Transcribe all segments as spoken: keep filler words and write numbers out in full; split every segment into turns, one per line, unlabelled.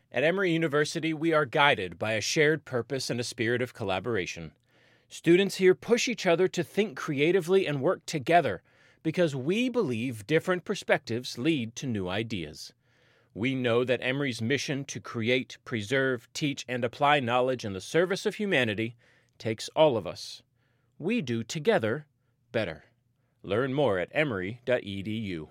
At Emory University, we are guided by a shared purpose and a spirit of collaboration. Students here push each other to think creatively and work together because we believe different perspectives lead to new ideas. We know that Emory's mission to create, preserve, teach, and apply knowledge in the service of humanity takes all of us. We do together better. Learn more at emory dot e d u.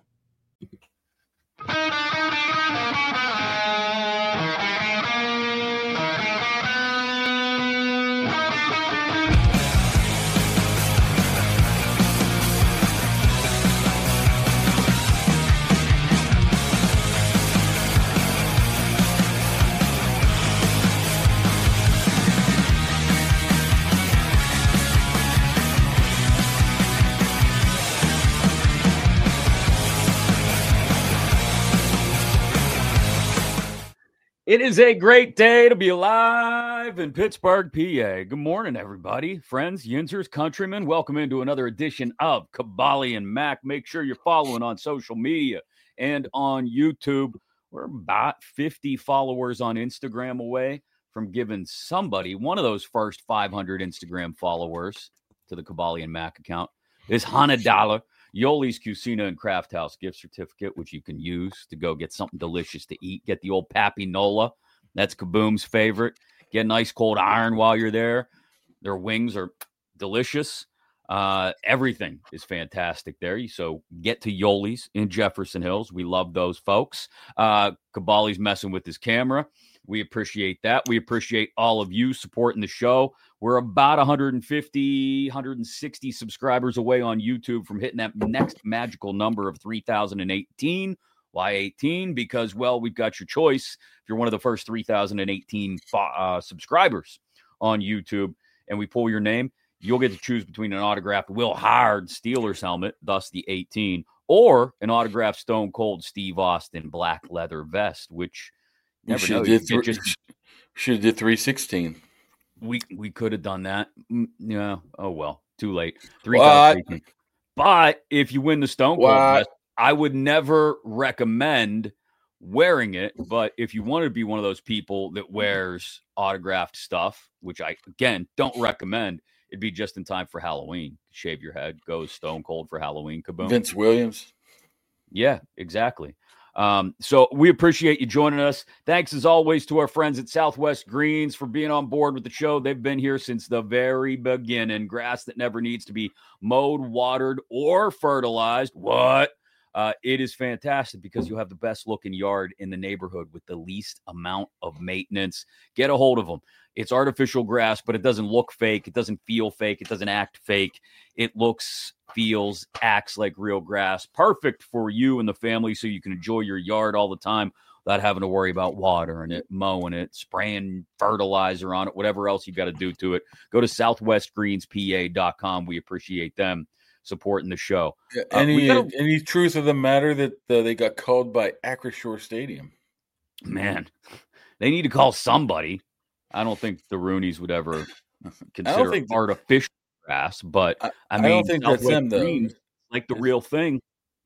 It is a great day to be alive in Pittsburgh, P A. Good morning, everybody. Friends, Yinzers, countrymen, welcome into another edition of Caballi and Mac. Make sure you're following on social media and on YouTube. We're about fifty followers on Instagram away from giving somebody, one of those first five hundred Instagram followers to the Caballi and Mac account, is Hanadala. Yoli's Cucina and Craft House gift certificate, which you can use to go get something delicious to eat. Get the old Pappy Nola. That's Kaboom's favorite. Get an ice cold iron while you're there. Their wings are delicious. Uh, everything is fantastic there. So get to Yoli's in Jefferson Hills. We love those folks. Uh, Caballi's messing with his camera. We appreciate that. We appreciate all of you supporting the show. We're about one hundred fifty, one hundred sixty subscribers away on YouTube from hitting that next magical number of three thousand eighteen. Why eighteen? Because, well, we've got your choice. If you're one of the first three thousand eighteen uh, subscribers on YouTube and we pull your name, you'll get to choose between an autographed Will Howard Steelers helmet, thus the eighteen, or an autographed Stone Cold Steve Austin black leather vest, which you never know. You
th- just... Should have did three sixteen.
We we could have done that. Yeah. Oh, well, too late. Three thousand. But if you win the Stone Cold vest, I would never recommend wearing it. But if you want to be one of those people that wears autographed stuff, which I, again, don't recommend, it'd be just in time for Halloween. Shave your head, go Stone Cold for Halloween. Kaboom.
Vince Williams.
Yeah, exactly. Um, so we appreciate you joining us. Thanks as always to our friends at Southwest Greens for being on board with the show. They've been here since the very beginning. Grass that never needs to be mowed, watered, or fertilized. What? Uh, it is fantastic because you have the best looking yard in the neighborhood with the least amount of maintenance. Get a hold of them. It's artificial grass, but it doesn't look fake. It doesn't feel fake. It doesn't act fake. It looks, feels, acts like real grass. Perfect for you and the family so you can enjoy your yard all the time without having to worry about watering it, mowing it, spraying fertilizer on it, whatever else you got to do to it. Go to southwest greens p a dot com. We appreciate them supporting the show.
Yeah, any, uh, gotta, any truth of the matter that uh, they got called by Acrisure Stadium?
Man, they need to call somebody. I don't think the Roonies would ever consider it artificial grass, but I, I mean,
I don't think that's them though.
Like the real thing.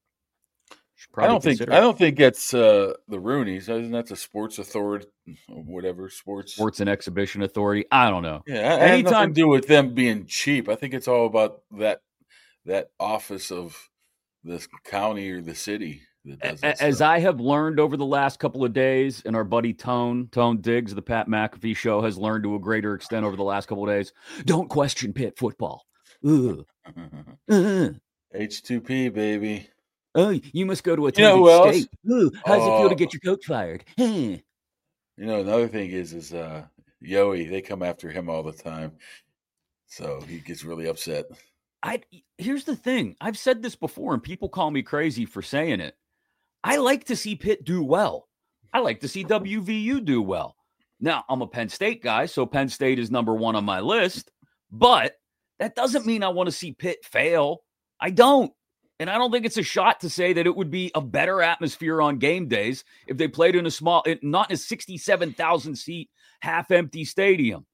I don't think I don't think that's uh, the Roonies. I think that's a sports authority, or whatever sports
sports and exhibition authority. I don't know.
Yeah, I, anytime nothing to do with them being cheap. I think it's all about that that office of the county or the city.
As I have learned over the last couple of days, and our buddy Tone, Tone Diggs, the Pat McAfee show, has learned to a greater extent over the last couple of days, don't question Pitt football. uh.
H two P, baby.
Oh, you must go to a you know who state. Ooh, how's oh. it feel to get your coach fired?
You know, another thing is, is uh, Yoey, they come after him all the time. So he gets really upset.
I Here's the thing. I've said this before, and people call me crazy for saying it. I like to see Pitt do well. I like to see W V U do well. Now, I'm a Penn State guy, so Penn State is number one on my list. But that doesn't mean I want to see Pitt fail. I don't. And I don't think it's a shot to say that it would be a better atmosphere on game days if they played in a small, not in a sixty-seven thousand seat, half-empty stadium.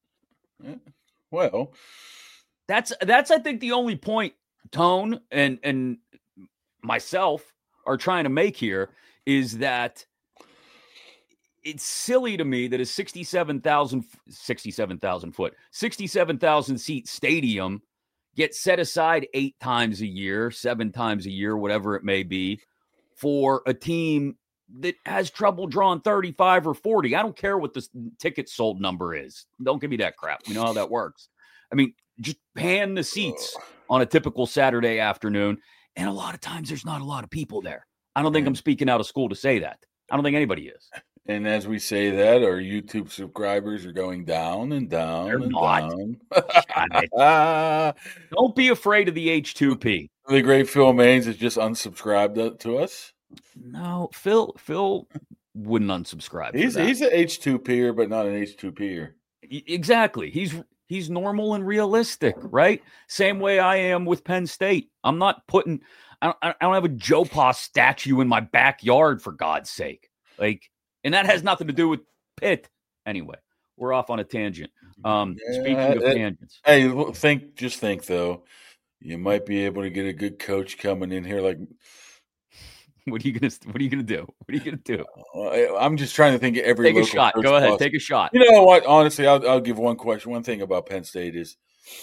Well,
that's, that's I think, the only point Tone and and myself are trying to make here is that it's silly to me that a sixty-seven thousand, sixty-seven thousand foot, sixty-seven thousand seat stadium gets set aside eight times a year, seven times a year, whatever it may be, for a team that has trouble drawing thirty-five or forty. I don't care what the ticket sold number is. Don't give me that crap. We know how that works. I mean, just pan the seats on a typical Saturday afternoon. And a lot of times there's not a lot of people there. I don't think I'm speaking out of school to say that. I don't think anybody is.
And as we say that, our YouTube subscribers are going down and down
They're
and
not.
down.
Don't be afraid of the H two P.
The great Phil Maines has just unsubscribed to us.
No, Phil Phil wouldn't unsubscribe.
He's he's an H two P-er, but not an H two P-er.
Exactly. He's he's normal and realistic, right? Same way I am with Penn State. I'm not putting I don't, I don't have a Joe Pa statue in my backyard, for God's sake. Like, and that has nothing to do with Pitt. Anyway, we're off on a tangent. Um,
Yeah,
speaking of
it-
tangents,
Hey, look, think just think though, you might be able to get a good coach coming in here. Like,
what are you gonna what are you gonna do? What are you gonna do?
uh, I'm just trying to think of every
Take a
local
shot.
coach
Go ahead.
possible.
Take a shot.
You know what? Honestly, I'll, I'll give one question. One thing about Penn State is,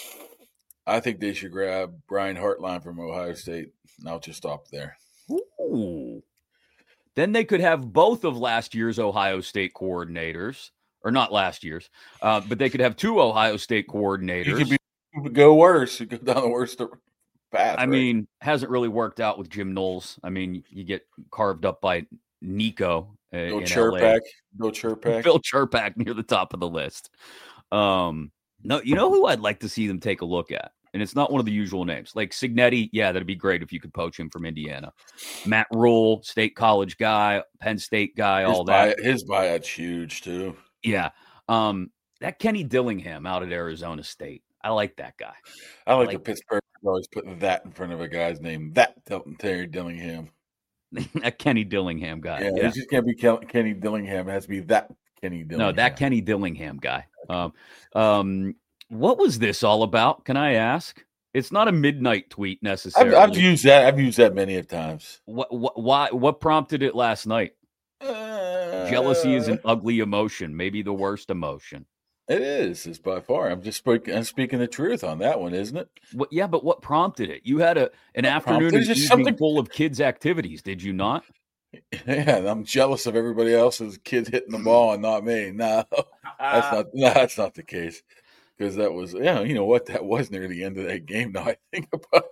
I think they should grab Brian Hartline from Ohio State. And I'll just stop there.
Ooh. Then they could have both of last year's Ohio State coordinators, or not last year's, uh, but they could have two Ohio State
You
coordinators.
could be you could go worse. You go down the worst path.
I
right?
mean, hasn't really worked out with Jim Knowles. I mean, you get carved up by Nico uh,
go
in L A.
Chirpak, go Chirpak.
Phil Chirpak near the top of the list. Um, no, you know who I'd like to see them take a look at? And it's not one of the usual names. Like Signetti, yeah, that'd be great if you could poach him from Indiana. Matt Rule, State College guy, Penn State guy,
His
all that.
buy- his buyout's huge too.
Yeah. Um, that Kenny Dillingham out at Arizona State. I like that guy.
I like,
like-
the Pittsburgh always putting that in front of a guy's name. That Delton Terry Dillingham.
That Kenny Dillingham guy.
Yeah,
Yeah.
it just can't be Kel- Kenny Dillingham. It has to be that Kenny Dillingham.
No, that Kenny Dillingham guy. Um, um, what was this all about? Can I ask? It's not a midnight tweet
I've,
necessarily.
I've used that. I've used that many of times.
what, what, why, what prompted it last night?
Uh,
Jealousy is an ugly emotion, maybe the worst emotion.
It is. It's by far. I'm just speaking. I'm speaking the truth on that one, isn't it?
What, yeah, but what prompted it? You had a an afternoon
prompted it?
and
Just
evening
something-
full of kids' activities, did you not?
Yeah, and I'm jealous of everybody else's kids hitting the ball and not me. No, that's not. No, that's not the case. Because that was, yeah, you know what, that was near the end of that game. Now I think about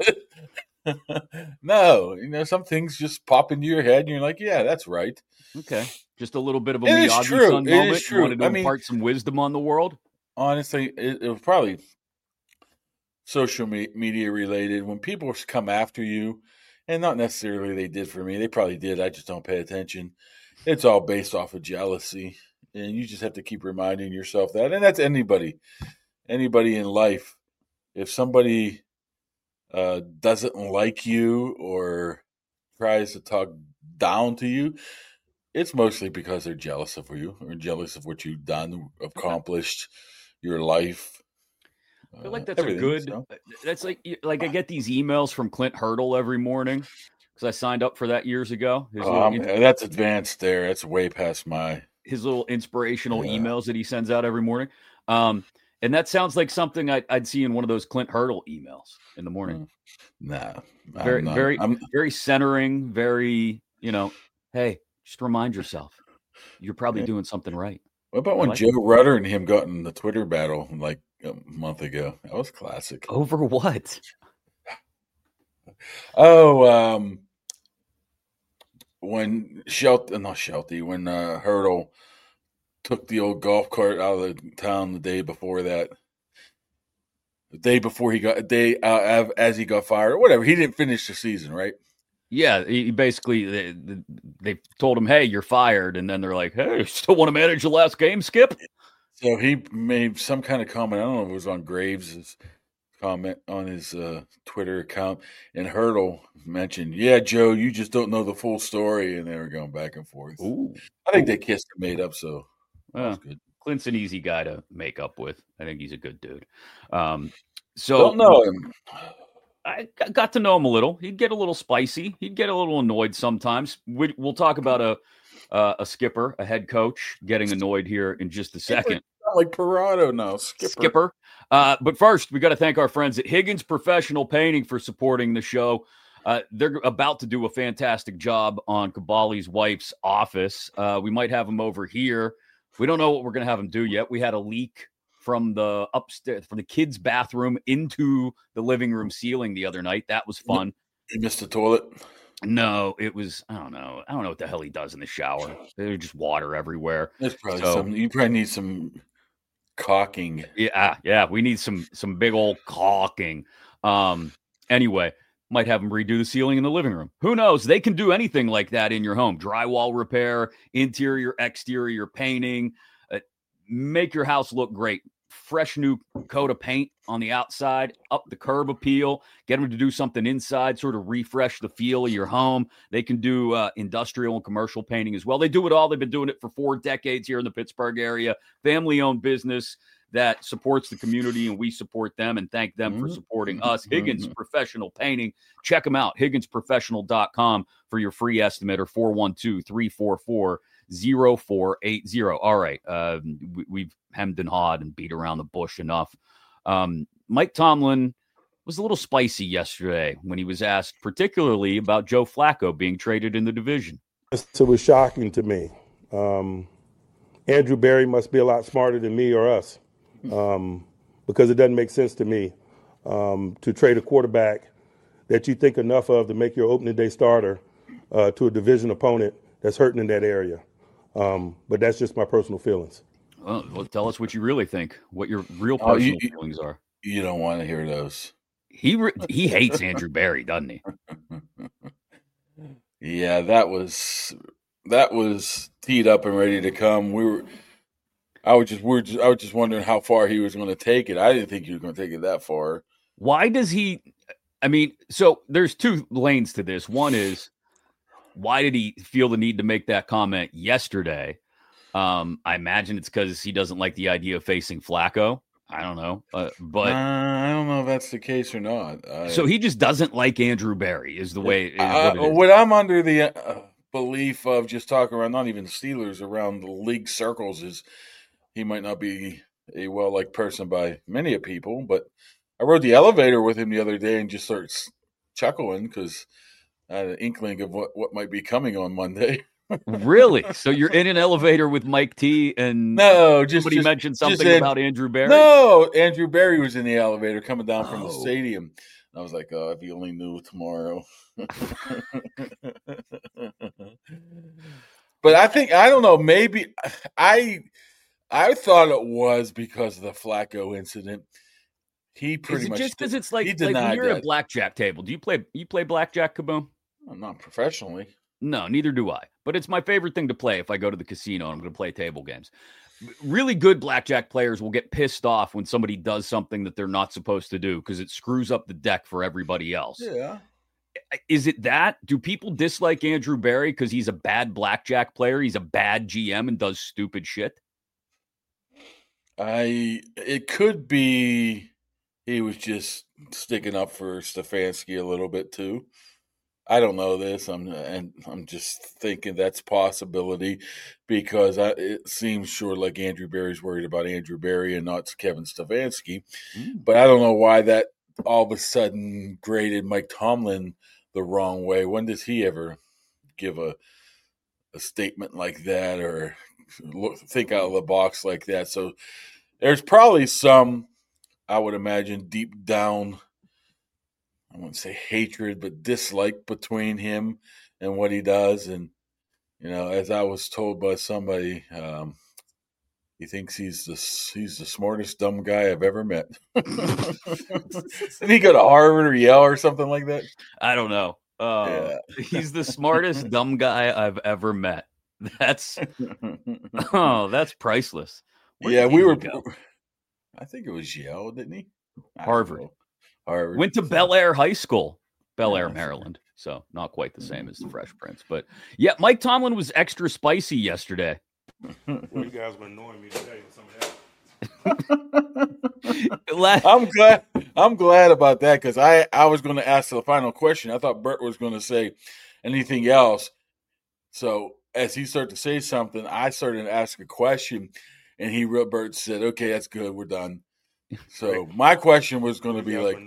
it. No, you know, some things just pop into your head, and you're like, yeah, that's right.
Okay, just a little bit of a
It is
Miyagi
true.
Sun
It is
moment. You
true.
wanted to
I mean-
impart some wisdom on the world.
Honestly, it, it was probably social me- media related. When people come after you, and not necessarily they did for me, they probably did. I just don't pay attention. It's all based off of jealousy, and you just have to keep reminding yourself that. And that's anybody, anybody in life. If somebody uh, doesn't like you or tries to talk down to you, it's mostly because they're jealous of you or jealous of what you've done, accomplished, your life.
I feel like
uh,
that's a
everything,
good.
so.
That's like like I get these emails from Clint Hurdle every morning because I signed up for that years ago. His, little,
Um,
in-
that's advanced there. That's way past my.
his little inspirational
Yeah.
emails that he sends out every morning. Um, and that sounds like something I'd, I'd see in one of those Clint Hurdle emails in the morning.
Nah,
Very,
I'm not-
very,
I'm,
very centering. Very, you know, hey, just remind yourself you're probably
Yeah.
doing something right.
what about when
like
Joe Rudder and him got in the Twitter battle like a month ago? That was classic.
Over what?
Oh, um, when Shelty, not Shelty, when uh, Hurdle took the old golf cart out of the town the day before that, the day before he got, a day uh, as he got fired, or whatever. He didn't finish the season, right?
Yeah, he basically they, they told him, "Hey, you're fired," and then they're like, "Hey, still want to manage the last game, Skip?"
So he made some kind of comment. I don't know if it was on Graves' comment on his uh, Twitter account, and Hurdle mentioned, "Yeah, Joe, you just don't know the full story," and they were going back and forth.
Ooh,
I think they kissed and made up, so that
yeah.
was good.
Clint's an easy guy to make up with. I think he's a good dude. Um, so
Don't know him.
I g- got to know him a little. He'd get a little spicy. He'd get a little annoyed sometimes. We, we'll talk about a uh, a skipper, a head coach, getting annoyed here in just a second.
Not like Parado now, skipper.
Skipper. Uh, but first, we got to thank our friends at Higgins Professional Painting for supporting the show. Uh, they're about to do a fantastic job on Caballi's wife's office. Uh, we might have them over here. We don't know what we're going to have them do yet. We had a leak from the upstairs, from the kids' bathroom into the living room ceiling the other night. That was fun.
You missed the toilet?
No, it was, I don't know. I don't know what the hell he does in the shower. There's just water everywhere.
There's probably
So-
some, you probably need some caulking.
Yeah, yeah, we need some some big old caulking. Um, anyway, might have them redo the ceiling in the living room. Who knows? They can do anything like that in your home. Drywall repair, interior, exterior painting, uh, make your house look great. Fresh new coat of paint on the outside, up the curb appeal, get them to do something inside, sort of refresh the feel of your home. They can do uh, industrial and commercial painting as well. They do it all. They've been doing it for four decades here in the Pittsburgh area. Family-owned business that supports the community, and we support them and thank them for supporting us. Higgins Professional Painting. Check them out, higgins professional dot com for your free estimate, or four one two, three four four, zero four eight zero. All right, uh, we, we've hemmed and hawed and beat around the bush enough. Um, Mike Tomlin was a little spicy yesterday when he was asked particularly about Joe Flacco being traded in the division.
It was shocking to me. Um, Andrew Berry must be a lot smarter than me or us, um, because it doesn't make sense to me um, to trade a quarterback that you think enough of to make your opening day starter uh, to a division opponent that's hurting in that area. Um, but that's just my personal feelings.
Well, well, tell us what you really think, what your real
Oh,
personal
you-
feelings are.
You don't want to hear those.
He re- he hates Andrew Berry, doesn't he?
Yeah, that was that was teed up and ready to come. We were, I was just, we were just, I was just wondering how far he was going to take it. I didn't think he was going to take it that far.
Why does he? I mean, so there's two lanes to this. One is, why did he feel the need to make that comment yesterday? Um, I imagine it's because he doesn't like the idea of facing Flacco. I don't know, uh, but
uh, I don't know if that's the case or not. I,
so he just doesn't like Andrew Berry, is the way. Is
uh,
what it is.
what I'm under the uh, belief of, just talking around, not even the Steelers, around the league circles, is he might not be a well-liked person by many of people. But I rode the elevator with him the other day and just started chuckling because I had an inkling of what, what might be coming on Monday.
Really? So you're in an elevator with Mike T and
No, just
somebody
just,
mentioned
just
something
in-
about Andrew Berry?
No, Andrew Berry was in the elevator coming down from the
Oh.
stadium. I was like, oh, if you only knew tomorrow. But I think, I don't know, maybe I I thought it was because of the Flacco incident. He pretty
Is it
much
just because it's like,
he
like when
denied
you're at a
that.
blackjack table? Do you play you play blackjack, Kaboom?
Not professionally.
No, neither do I. But it's my favorite thing to play if I go to the casino and I'm going to play table games. Really good blackjack players will get pissed off when somebody does something that they're not supposed to do because it screws up the deck for everybody else.
Yeah.
Is it that? Do people dislike Andrew Berry because he's a bad blackjack player? He's a bad G M and does stupid shit?
I it could be he was just sticking up for Stefanski a little bit too. I don't know this. I'm and I'm just thinking that's a possibility because I, it seems sure like Andrew Berry's worried about Andrew Berry and not Kevin Stefanski.
Mm.
But I don't know why that all of a sudden graded Mike Tomlin the wrong way. When does he ever give a a statement like that or look, think out of the box like that? So there's probably some, I would imagine, deep down, I wouldn't say hatred, but dislike between him and what he does. And, you know, as I was told by somebody, um, he thinks he's the he's the smartest dumb guy I've ever met. Didn't he go to Harvard or Yale or something like that?
I don't know. Uh, He's the smartest dumb guy I've ever met. That's oh, that's priceless. Where
yeah,
did
we
he
were.
go?
I think it was Yale, didn't he? I don't
Harvard.
know. Harvard.
Went to Bel Air High School, Bel Air,
Yeah.
Maryland. So not quite the same as the Fresh Prince, but yeah, Mike Tomlin was extra spicy yesterday.
Well, you guys were annoying me today with some of that.
La-
I'm glad. I'm glad about that because I, I was going to ask the final question. I thought Bert was going to say anything else. So as he started to say something, I started to ask a question, and he Bert said, "Okay, that's good. We're done." So my question was going to be like,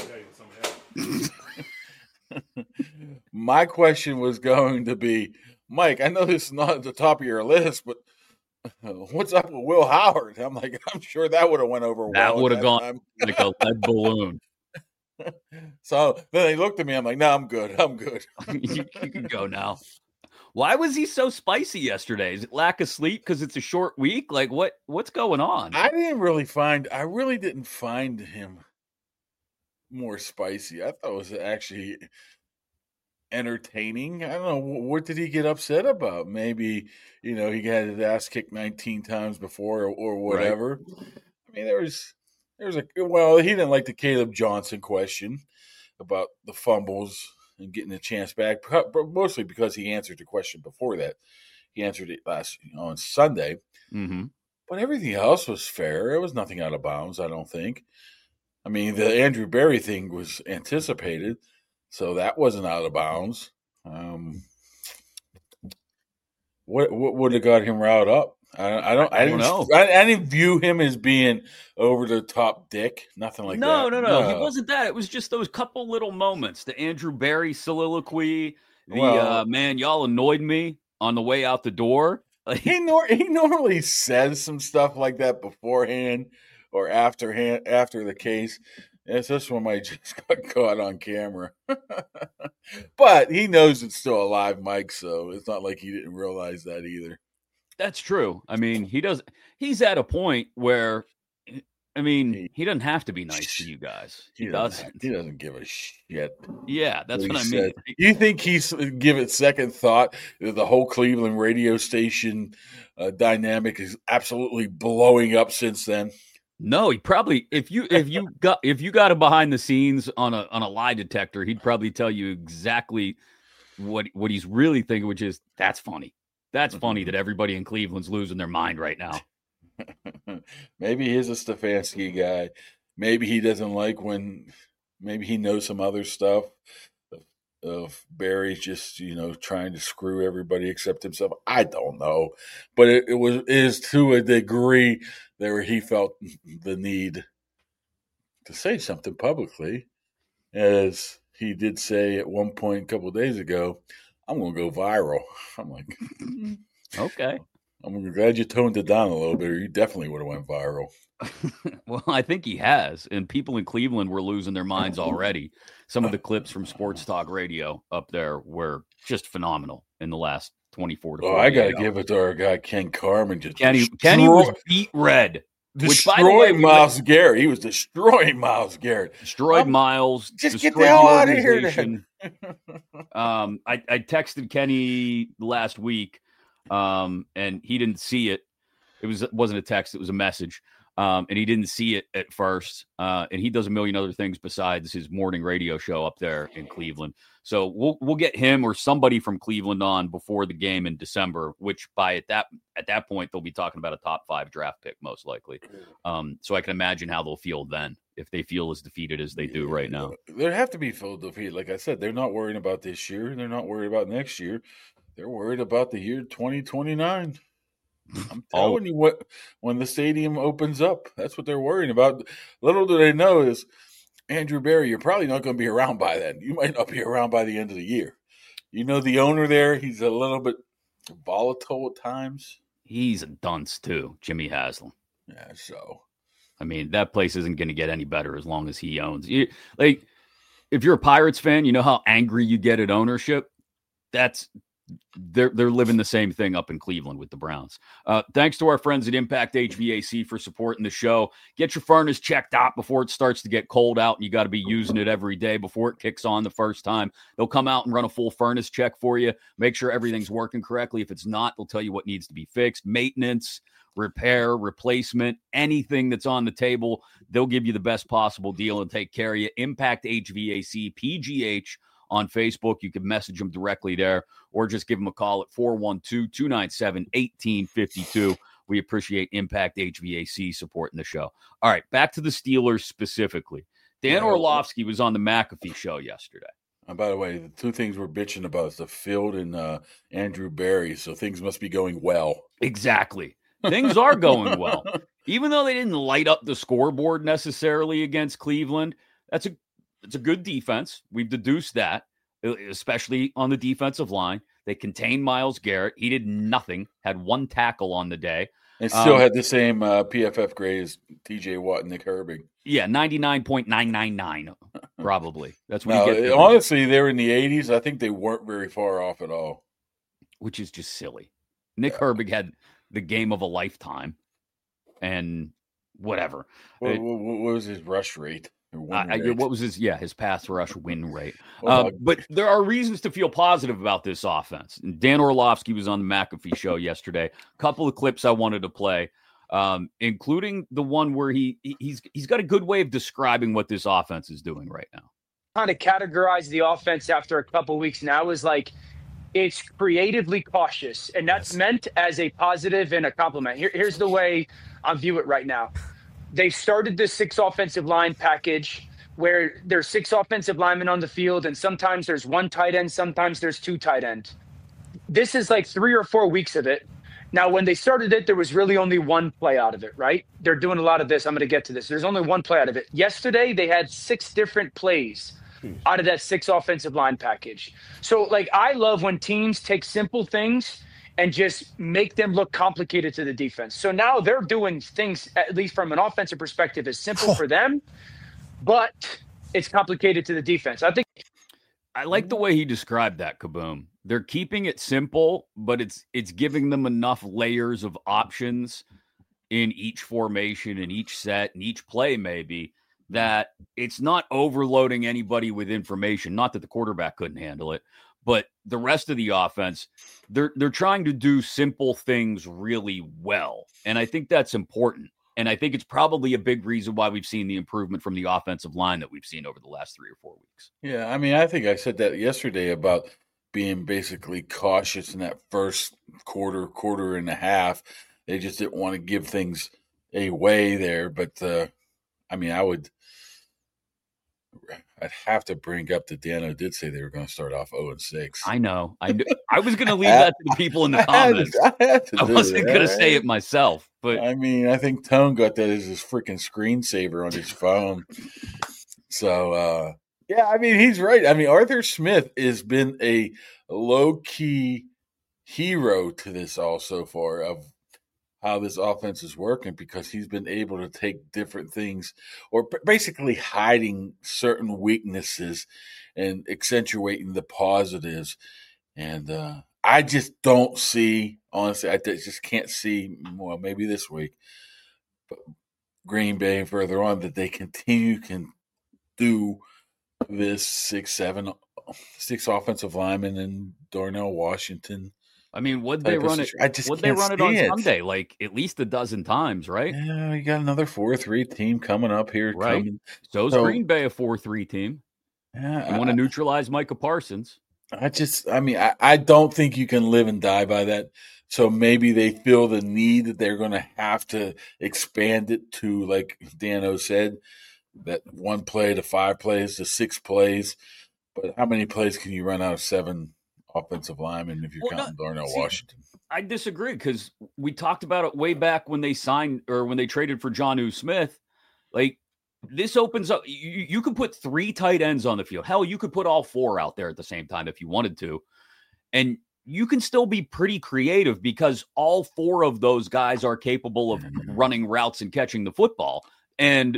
my question was going to be, Mike, I know this is not at the top of your list, but what's up with Will Howard? I'm like, I'm sure that would have went over well.
That would have gone like a lead balloon.
So then they looked at me. I'm like, no, I'm good. I'm good.
you, you can go now. Why was he so spicy yesterday? Is it lack of sleep because it's a short week? Like what? What's going on?
I didn't really find. I really didn't find him more spicy. I thought it was actually entertaining. I don't know. What did he get upset about? Maybe, you know, he got his ass kicked nineteen times before or, or whatever. Right. I mean, there was, there was a, well, he didn't like the Caleb Johnson question about the fumbles and getting a chance back, mostly because he answered the question before that. He answered it last, you know, on Sunday.
Mm-hmm.
But everything else was fair. It was nothing out of bounds, I don't think. I mean, the Andrew Berry thing was anticipated, so that wasn't out of bounds. Um, what what would have got him riled up? I, I don't. I, I don't know. I, I didn't view him as being over the top dick. Nothing like
no,
that.
No, no, no. He wasn't that. It was just those couple little moments. The Andrew Berry soliloquy. The well, uh, man, y'all annoyed me on the way out the door.
he nor he normally says some stuff like that beforehand or after hand, after the case. Yes, this one might just got caught on camera. But he knows it's still a live mic, so it's not like he didn't realize that either.
That's true. I mean, he does. He's at a point where, I mean, he, he doesn't have to be nice to you guys. He, he doesn't. doesn't.
He doesn't give a shit.
Yeah, that's what, what I mean.
Said. You think he's give it second thought that the whole Cleveland radio station uh, dynamic is absolutely blowing up since then?
No, he probably if you if you got if you got him behind the scenes on a on a lie detector, he'd probably tell you exactly what what he's really thinking, which is that's funny. That's funny that everybody in Cleveland's losing their mind right now.
Maybe he's a Stefanski guy. Maybe he doesn't like when. Maybe he knows some other stuff of, of Barry's just you know trying to screw everybody except himself. I don't know, but it, it was it is to a degree where he felt the need to say something publicly, as he did say at one point a couple of days ago. I'm going to go viral. I'm like,
okay.
I'm glad you toned it down a little bit, or you definitely would have went viral.
Well, I think he has, and people in Cleveland were losing their minds already. Some of the clips from Sports Talk Radio up there were just phenomenal in the last twenty-four to
oh, I got to give it to our guy Ken Carman. Just
Kenny,
destroy,
Kenny was beat red.
Destroying Myles Garrett. He was destroying Myles Garrett.
Destroyed I'm, Myles.
Just
destroyed
get the hell out of here, then.
um, I, I texted Kenny last week, um, and he didn't see it. It was it wasn't a text; it was a message, um, and he didn't see it at first. Uh, and he does a million other things besides his morning radio show up there in Cleveland. So we'll we'll get him or somebody from Cleveland on before the game in December. Which by at that at that point they'll be talking about a top five draft pick most likely. Um, so I can imagine how they'll feel then if they feel as defeated as they do right now.
They have to be feel defeated. Like I said, they're not worried about this year. They're not worried about next year. They're worried about the year twenty twenty-nine. I'm telling oh. you what, when the stadium opens up, that's what they're worrying about. Little do they know is Andrew Berry, you're probably not going to be around by then. You might not be around by the end of the year. You know, the owner there, he's a little bit volatile at times.
He's a dunce too, Jimmy Haslam.
Yeah, so.
I mean, that place isn't going to get any better as long as he owns. You, like, if you're a Pirates fan, you know how angry you get at ownership? That's they're they're living the same thing up in Cleveland with the Browns. Uh, thanks to our friends at Impact H V A C for supporting the show. Get your furnace checked out before it starts to get cold out, and you got to be using it every day before it kicks on the first time. They'll come out and run a full furnace check for you. Make sure everything's working correctly. If it's not, they'll tell you what needs to be fixed. Maintenance, repair, replacement, anything that's on the table, they'll give you the best possible deal and take care of you. Impact H V A C, P G H on Facebook. You can message them directly there or just give them a call at four one two, two nine seven, one eight five two. We appreciate Impact H V A C supporting the show. All right, back to the Steelers specifically. Dan Orlovsky was on the McAfee show yesterday.
And by the way, the two things we're bitching about is the field and uh, Andrew Berry. So things must be going well.
Exactly. Things are going well. Even though they didn't light up the scoreboard necessarily against Cleveland, that's a it's a good defense. We've deduced that, especially on the defensive line. They contained Myles Garrett. He did nothing, had one tackle on the day.
And still
Um,
had the same uh, P F F grade as T J Watt and Nick Herbig.
Yeah, ninety-nine point nine nine nine, probably. That's what
No,
you get.
honestly, they were in the eighties. I think they weren't very far off at all.
Which is just silly. Nick
Yeah.
Herbig had the game of a lifetime and whatever.
What,
It-
what, what was his rush rate? Or win
I, I,
rate?
what was his, yeah, his pass rush win rate.
Oh,
Uh,
my-
but there are reasons to feel positive about this offense. And Dan Orlovsky was on the McAfee show yesterday. A couple of clips I wanted to play, um, including the one where he he- he's he's got a good way of describing what this offense is doing right now.
Kind of categorize the offense after a couple weeks now is like it's creatively cautious, and that's meant as a positive and a compliment. Here, here's the way I view it right now. They started this six offensive line package where there's six offensive linemen on the field, and sometimes there's one tight end, sometimes there's two tight ends. This is like three or four weeks of it. Now, when they started it, there was really only one play out of it, right? They're doing a lot of this. I'm going to get to this. There's only one play out of it. Yesterday, they had six different plays out of that six offensive line package. So, like, I love when teams take simple things and just make them look complicated to the defense. So now they're doing things, at least from an offensive perspective, is simple for them, but it's complicated to the defense. I think
I like the way he described that, Kaboom. They're keeping it simple, but it's it's giving them enough layers of options in each formation, in each set, in each play, maybe, that it's not overloading anybody with information. Not that the quarterback couldn't handle it, but the rest of the offense, they're they're trying to do simple things really well. And I think that's important. And I think it's probably a big reason why we've seen the improvement from the offensive line that we've seen over the last three or four weeks.
Yeah, I mean, I think I said that yesterday about being basically cautious in that first quarter, quarter and a half. They just didn't want to give things away there. But, uh, I mean, I would – I'd have to bring up that Dano did say they were going to start off oh and six.
I know. I knew, I was going to leave that to the people in the comments.
I, had to, I, had to
I
do
wasn't
that,
going to say
right?
it myself, but
I mean, I think Tone got that as his freaking screensaver on his phone. So, uh, yeah, I mean, he's right. I mean, Arthur Smith has been a low-key hero to this all so far of how this offense is working, because he's been able to take different things, or basically hiding certain weaknesses and accentuating the positives. And uh, I just don't see, honestly, I just can't see, well, maybe this week, but Green Bay and further on, that they continue can do this six, seven, six offensive linemen and Darnell Washington.
I mean, would they
type of
run it?
situ- I just
Would they
can't
run it on
see it.
Sunday? Like at least a dozen times, right?
Yeah, you got another four three team coming up here.
Right.
Coming.
So's
So-
Green Bay a four three team.
Yeah,
You want to neutralize Micah Parsons?
I just, I mean, I, I don't think you can live and die by that. So maybe they feel the need that they're going to have to expand it to, like Dano said, that one play to five plays to six plays. But how many plays can you run out of seven offensive linemen if you're
Well, no,
counting Darnell
see,
Washington?
I disagree because we talked about it way back when they signed or when they traded for Jonnu Smith. Like this opens up. You, you could put three tight ends on the field. Hell, you could put all four out there at the same time if you wanted to. And you can still be pretty creative because all four of those guys are capable of running routes and catching the football. And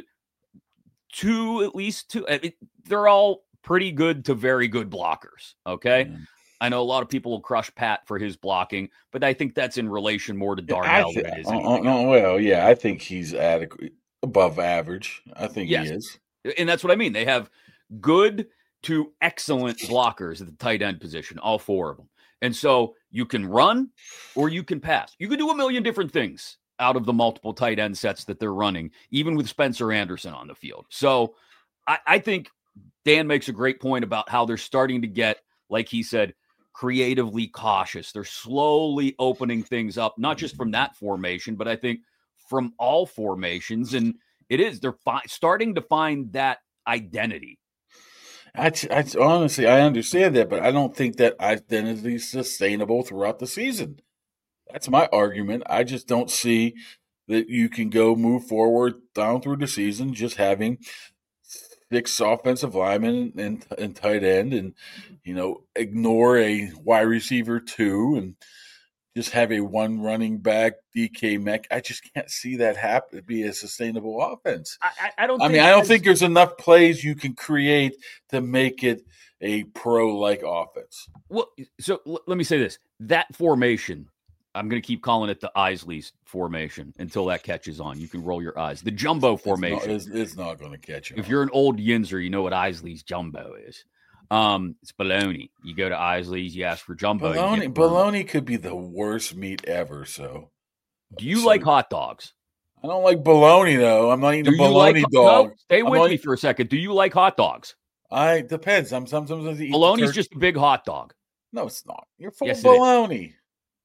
two, at least two, I mean, they're all pretty good to very good blockers. Okay.
Yeah.
I know a lot of people will crush Pat for his blocking, but I think that's in relation more to
I
Darnell
thi-
than it is.
oh,
anything
oh, well, yeah, I think he's adequate, above average. I think
Yes.
he is.
And that's what I mean. They have good to excellent blockers at the tight end position, all four of them. And so you can run or you can pass. You can do a million different things out of the multiple tight end sets that they're running, even with Spencer Anderson on the field. So I, I think Dan makes a great point about how they're starting to get, like he said, creatively cautious. They're slowly opening things up, not just from that formation, but I think from all formations. And it is, they're fi- starting to find that identity.
I, I honestly, I understand that, but I don't think that identity is sustainable throughout the season. That's my argument. I just don't see that you can go move forward down through the season just having six offensive linemen and, and tight end, and you know, ignore a wide receiver two and just have a one running back, D K Metcalf. I just can't see that happen. Be a sustainable offense.
I, I don't.
I mean, I don't think there's enough plays you can create to make it a pro-like offense.
Well, so l- let me say this: that formation, I'm going to keep calling it the Isley's formation until that catches on. You can roll your eyes. The jumbo formation.
It's not, it's, it's not going to catch you.
If
on.
you're an old Yinzer, you know what Isley's jumbo is. Um, it's baloney. You go to Isley's, you ask for jumbo.
Bologna, bologna could be the worst meat ever. So,
do you
so,
like hot dogs?
I don't like bologna though. I'm not eating
do
a bologna
like,
dog.
No, stay
I'm
with
not,
me for a second. Do you like hot dogs?
I depends. I'm sometimes I eat
bologna's just a big hot dog.
No, it's not. You're full
yes,
of bologna.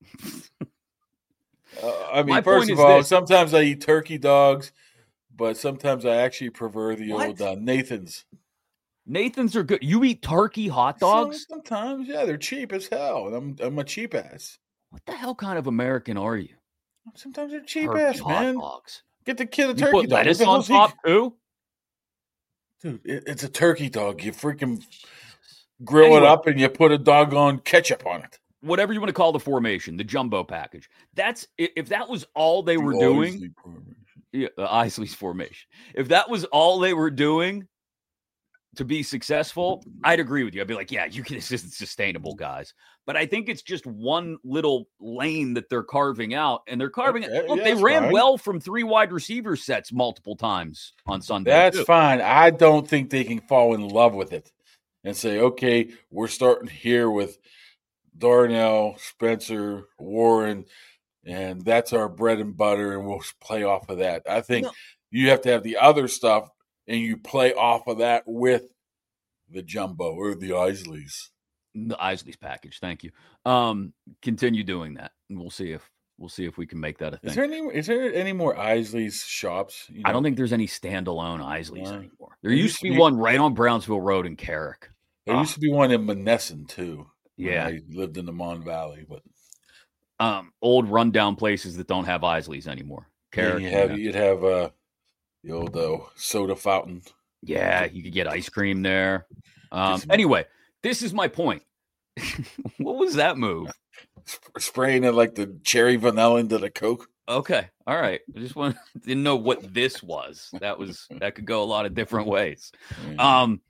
uh, I mean,
My
first
point
of all,
this.
sometimes I eat turkey dogs, but sometimes I actually prefer the
what?
old uh, Nathan's.
Nathan's are good. You eat turkey hot dogs?
Sometimes, yeah, they're cheap as hell. And I'm I'm a cheap ass.
What the hell kind of American are you?
Sometimes they're cheap
turkey
ass,
hot
man.
Dogs.
Get the kid a
you
turkey
put
dog.
Lettuce on top he... too,
dude. It, it's a turkey dog. You freaking grill
anyway,
it up and you put a doggone ketchup on it.
Whatever you want to call the formation, the jumbo package. That's if that was all they were the doing.
Isley
yeah, the Isley's formation. If that was all they were doing to be successful, I'd agree with you. I'd be like, yeah, you can. It's just sustainable, guys. But I think it's just one little lane that they're carving out, and they're carving
okay,
it. Look,
yeah,
they ran
fine.
well from three wide receiver sets multiple times on Sunday.
That's
too.
fine. I don't think they can fall in love with it and say, okay, we're starting here with Darnell, Spencer, Warren, and that's our bread and butter, and we'll play off of that. I think no. you have to have the other stuff, and you play off of that with the jumbo or the Isleys.
The Isley's package. Thank you. Um, continue doing that, and we'll see if we'll see if we can make that a thing.
Is there any? Is there any more Isleys shops? You know?
I don't think there's any standalone Isleys yeah. anymore. There, there used to be, be one right on Brownsville Road in Carrick.
There ah. used to be one in Monessen too.
Yeah,
I lived in the Mon Valley, but
um, old rundown places that don't have Isleys anymore. Carrick,
yeah, you have you'd have uh, the old uh, soda fountain.
Yeah, you could get ice cream there. Um, anyway, this is my point. What was that move?
Spraying it like the cherry vanilla into the Coke.
Okay, all right. I just want didn't know what this was. That was that could go a lot of different ways. Mm-hmm. Um,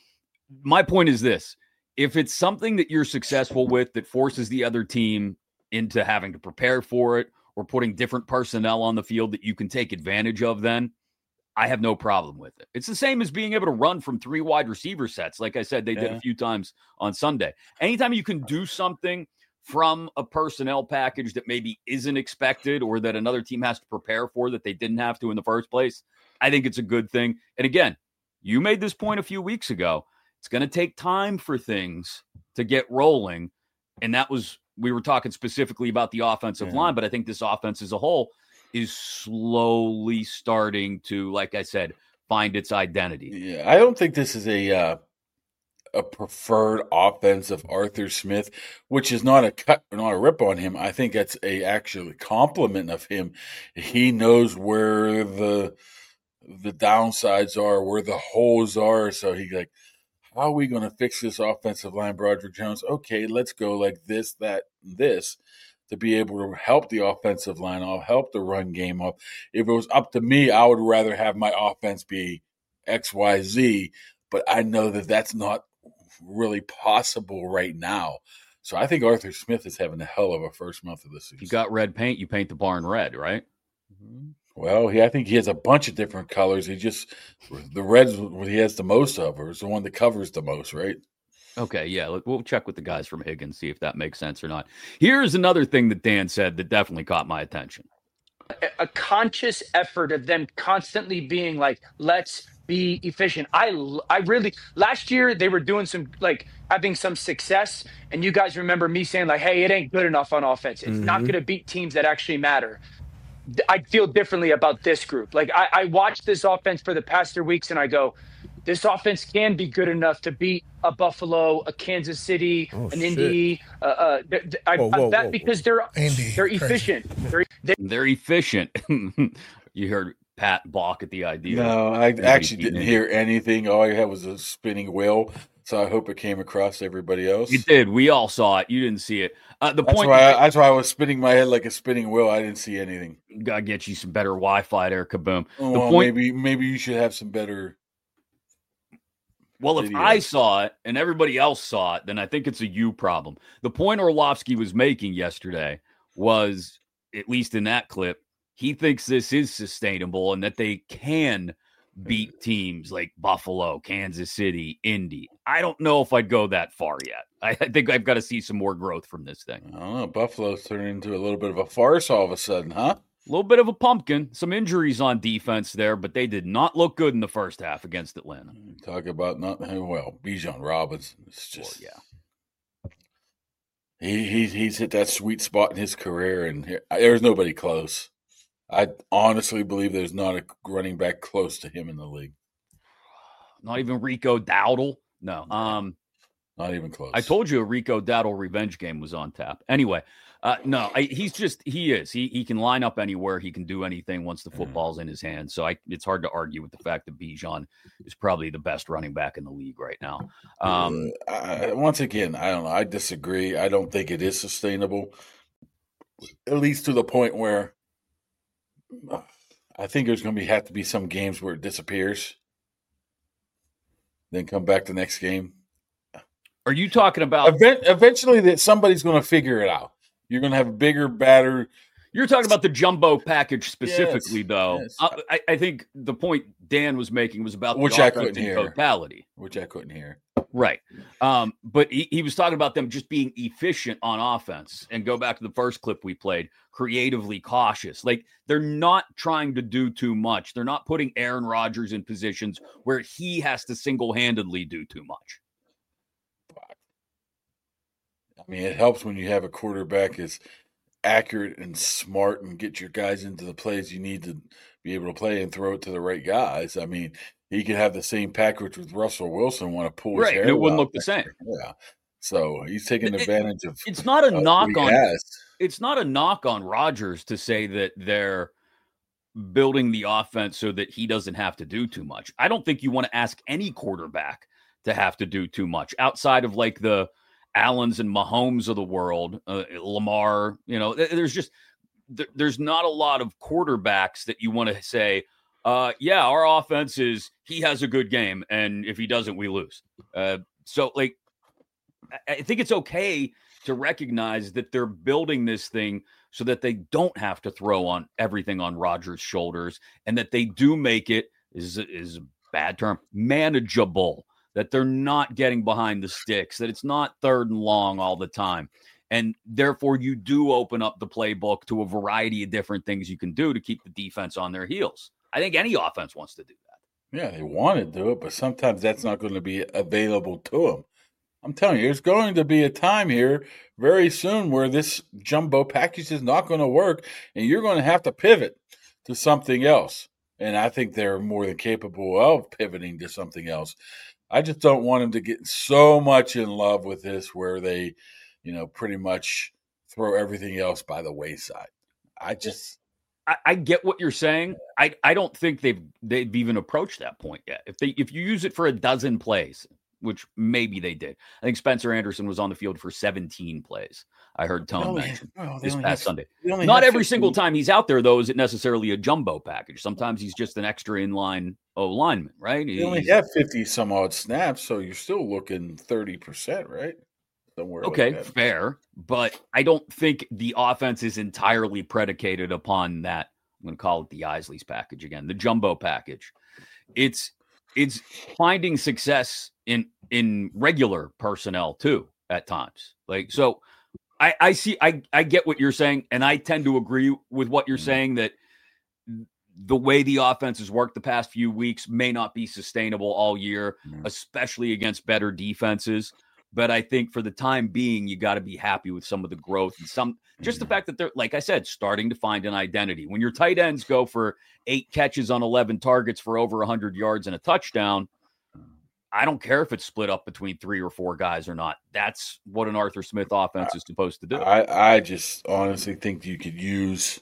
my point is this: if it's something that you're successful with that forces the other team into having to prepare for it or putting different personnel on the field that you can take advantage of, then I have no problem with it. It's the same as being able to run from three wide receiver sets. Like I said, they did yeah. a few times on Sunday. Anytime you can do something from a personnel package that maybe isn't expected or that another team has to prepare for that they didn't have to in the first place, I think it's a good thing. And again, you made this point a few weeks ago. It's going to take time for things to get rolling. And that was, we were talking specifically about the offensive yeah. line, but I think this offense as a whole is slowly starting to, like I said, find its identity.
Yeah, I don't think this is a uh, a preferred offense of Arthur Smith, which is not a cut, not a rip on him. I think that's a actually compliment of him. He knows where the the downsides are, where the holes are. So he's like, how are we going to fix this offensive line, Broderick Jones? Okay, let's go like this, that, this. To be able to help the offensive line off, help the run game up. If it was up to me, I would rather have my offense be X, Y, Z, but I know that that's not really possible right now. So I think Arthur Smith is having a hell of a first month of the season.
You got red paint, you paint the barn red, right?
Mm-hmm. Well, he, I think he has a bunch of different colors. He just, the red's what he has the most of, or is the one that covers the most, right?
Okay, yeah, we'll check with the guys from Higgins, see if that makes sense or not. Here's another thing that Dan said that definitely caught my attention.
A, a conscious effort of them constantly being like, let's be efficient. I, I really, last year they were doing some, like having some success. And you guys remember me saying like, hey, it ain't good enough on offense. It's mm-hmm. not going to beat teams that actually matter. I feel differently about this group. Like I, I watched this offense for the past three weeks and I go, this offense can be good enough to beat a Buffalo, a Kansas City,
Oh,
an
shit.
Indy. Uh, uh, th- th- I,
Whoa,
I
whoa,
bet
whoa,
because
whoa.
they're
Indy,
they're
crazy.
efficient. They're, they,
They're efficient. You heard Pat balk at the idea.
No, I
Anybody
actually
beating
didn't
Indy.
hear anything. All I had was a spinning wheel, so I hope it came across to everybody else.
You did. We all saw it. You didn't see it. Uh, the
That's
point
why.
that
I, that's why I was spinning my head like a spinning wheel. I didn't see anything.
gotta get you some better Wi-Fi there, Kaboom. The
Well,
point.
maybe maybe you should have some better.
Well, if
video.
I saw it and everybody else saw it, then I think it's a you problem. The point Orlovsky was making yesterday was, at least in that clip, he thinks this is sustainable and that they can beat teams like Buffalo, Kansas City, Indy. I don't know if I'd go that far yet. I I think I've got to see some more growth from this thing.
I don't know. Buffalo's turned into a little bit of a farce all of a sudden, huh?
A little bit of a pumpkin, some injuries on defense there, but they did not look good in the first half against Atlanta.
Talk about not well, Bijan Robinson. It's
Well,
just
yeah.
he, he he's hit that sweet spot in his career, and he- there's nobody close. I honestly believe there's not a running back close to him in the league.
Not even Rico Dowdle. No. Um,
Not even close.
I told you a Rico Dowdle revenge game was on tap. Anyway, uh, no, I, he's just he is. He he can line up anywhere. He can do anything once the football's in his hands. So I, it's hard to argue with the fact that Bijan is probably the best running back in the league right now. Um,
Uh, I, once again, I don't know. I disagree. I don't think it is sustainable, at least to the point where I think there's going to be have to be some games where it disappears, then come back the next game.
are you talking about?
Event, eventually, that somebody's going to figure it out. You're going to have a bigger, badder.
You're talking about the jumbo package specifically,
Yes,
though.
yes.
Uh, I, I think the point Dan was making was about the
Which I
offense
couldn't
in
hear.
totality.
Which I couldn't hear.
Right. Um, but he, he was talking about them just being efficient on offense, and go back to the first clip we played, creatively cautious. Like, they're not trying to do too much. They're not putting Aaron Rodgers in positions where he has to single-handedly do too much.
I mean, it helps when you have a quarterback that's accurate and smart and get your guys into the plays you need to be able to play and throw it to the right guys. I mean, he could have the same package with Russell Wilson, want to pull his
Right,
hair
and it wouldn't
out
look the same.
there. Yeah. So he's taking
It-
advantage of
It's not a
uh,
knock
what he
on
has.
it's not a knock on Rodgers to say that they're building the offense so that he doesn't have to do too much. I don't think you want to ask any quarterback to have to do too much outside of like the Allens and Mahomes of the world, uh, Lamar. You know, th- there's just th- there's not a lot of quarterbacks that you want to say, uh, yeah, our offense is he has a good game, and if he doesn't, we lose. Uh, so like, I-, I think it's okay to recognize that they're building this thing so that they don't have to throw on everything on Rodgers' shoulders, and that they do make it is is a bad term manageable. That they're not getting behind the sticks, that it's not third and long all the time. And therefore, you do open up the playbook to a variety of different things you can do to keep the defense on their heels. I think any offense wants to do that.
Yeah, they want to do it, but sometimes that's not going to be available to them. I'm telling you, there's going to be a time here very soon where this jumbo package is not going to work, and you're going to have to pivot to something else. And I think they're more than capable of pivoting to something else. I just don't want them to get so much in love with this where they, you know, pretty much throw everything else by the wayside. I just
I, I get what you're saying. I, I don't think they've they've even approached that point yet. If they if you use it for a dozen plays, which maybe they did. I think Spencer Anderson was on the field for seventeen plays. I heard Tone
only-
mention
well, they
this
only
past
have-
Sunday.
they only
Not
have
every single
fifteen.
time he's out there, though, is it necessarily a jumbo package. Sometimes he's just an extra inline O lineman, right?
They only
He's-
have fifty some odd snaps, so you're still looking thirty percent, right? Somewhere like
Okay,
that.
fair, but I don't think the offense is entirely predicated upon that. I'm going to call it the Isley's package again, the jumbo package. It's it's finding success in in regular personnel too at times. Like so, I I see I I get what you're saying, and I tend to agree with what you're
Mhm.
saying that the way the offense has worked the past few weeks may not be sustainable all year,
Mhm.
especially against better defenses. But I think for the time being, you got to be happy with some of the growth and some just the
Mhm.
fact that they're, like I said, starting to find an identity. When your tight ends go for eight catches on eleven targets for over one hundred yards and a touchdown, I don't care if it's split up between three or four guys or not. That's what an Arthur Smith offense is supposed to do.
I, I just honestly think you could use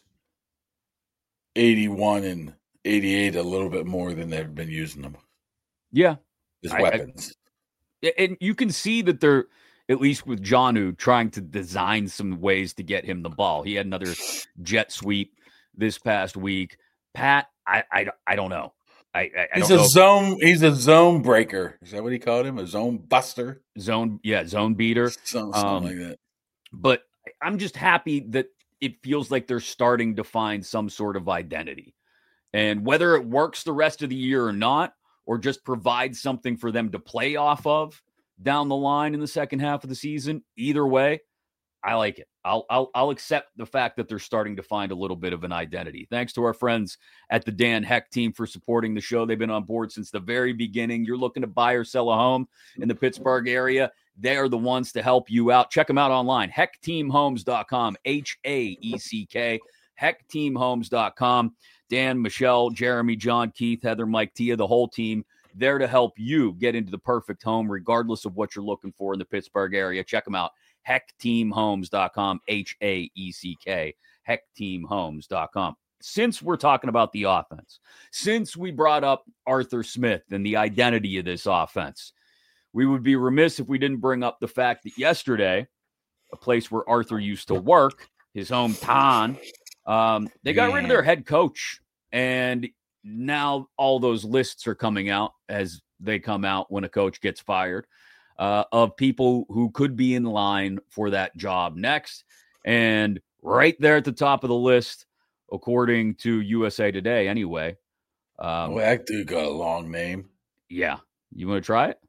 eighty-one and eighty-eight a little bit more than they've been using them.
Yeah.
As
I,
weapons.
I, and you can see that they're, at least with Jonnu, trying to design some ways to get him the ball. He had another jet sweep this past week. Pat, I I, I don't know. I, I, I
he's
don't
a
know.
zone. He's a zone breaker. Is that what he called him? A zone buster?
Zone, yeah, zone beater.
Something, something
um,
like that.
But I'm just happy that it feels like they're starting to find some sort of identity. And whether it works the rest of the year or not, or just provides something for them to play off of down the line in the second half of the season, either way, I like it. I'll, I'll I'll accept the fact that they're starting to find a little bit of an identity. Thanks to our friends at the Dan Heck team for supporting the show. They've been on board since the very beginning. You're looking to buy or sell a home in the Pittsburgh area, they are the ones to help you out. Check them out online, heck team homes dot com, H A E C K, heck team homes dot com. Dan, Michelle, Jeremy, John, Keith, Heather, Mike, Tia, the whole team there to help you get into the perfect home, regardless of what you're looking for in the Pittsburgh area. Check them out, heck team homes dot com, H A E C K, heck team homes dot com. Since we're talking about the offense, since we brought up Arthur Smith and the identity of this offense, we would be remiss if we didn't bring up the fact that yesterday, a place where Arthur used to work, his hometown, um, they got rid of their head coach. And now all those lists are coming out, as they come out when a coach gets fired, uh, of people who could be in line for that job next. And right there at the top of the list, according to U S A Today anyway. Um,
well, that dude got a long name.
Yeah. You want to try it?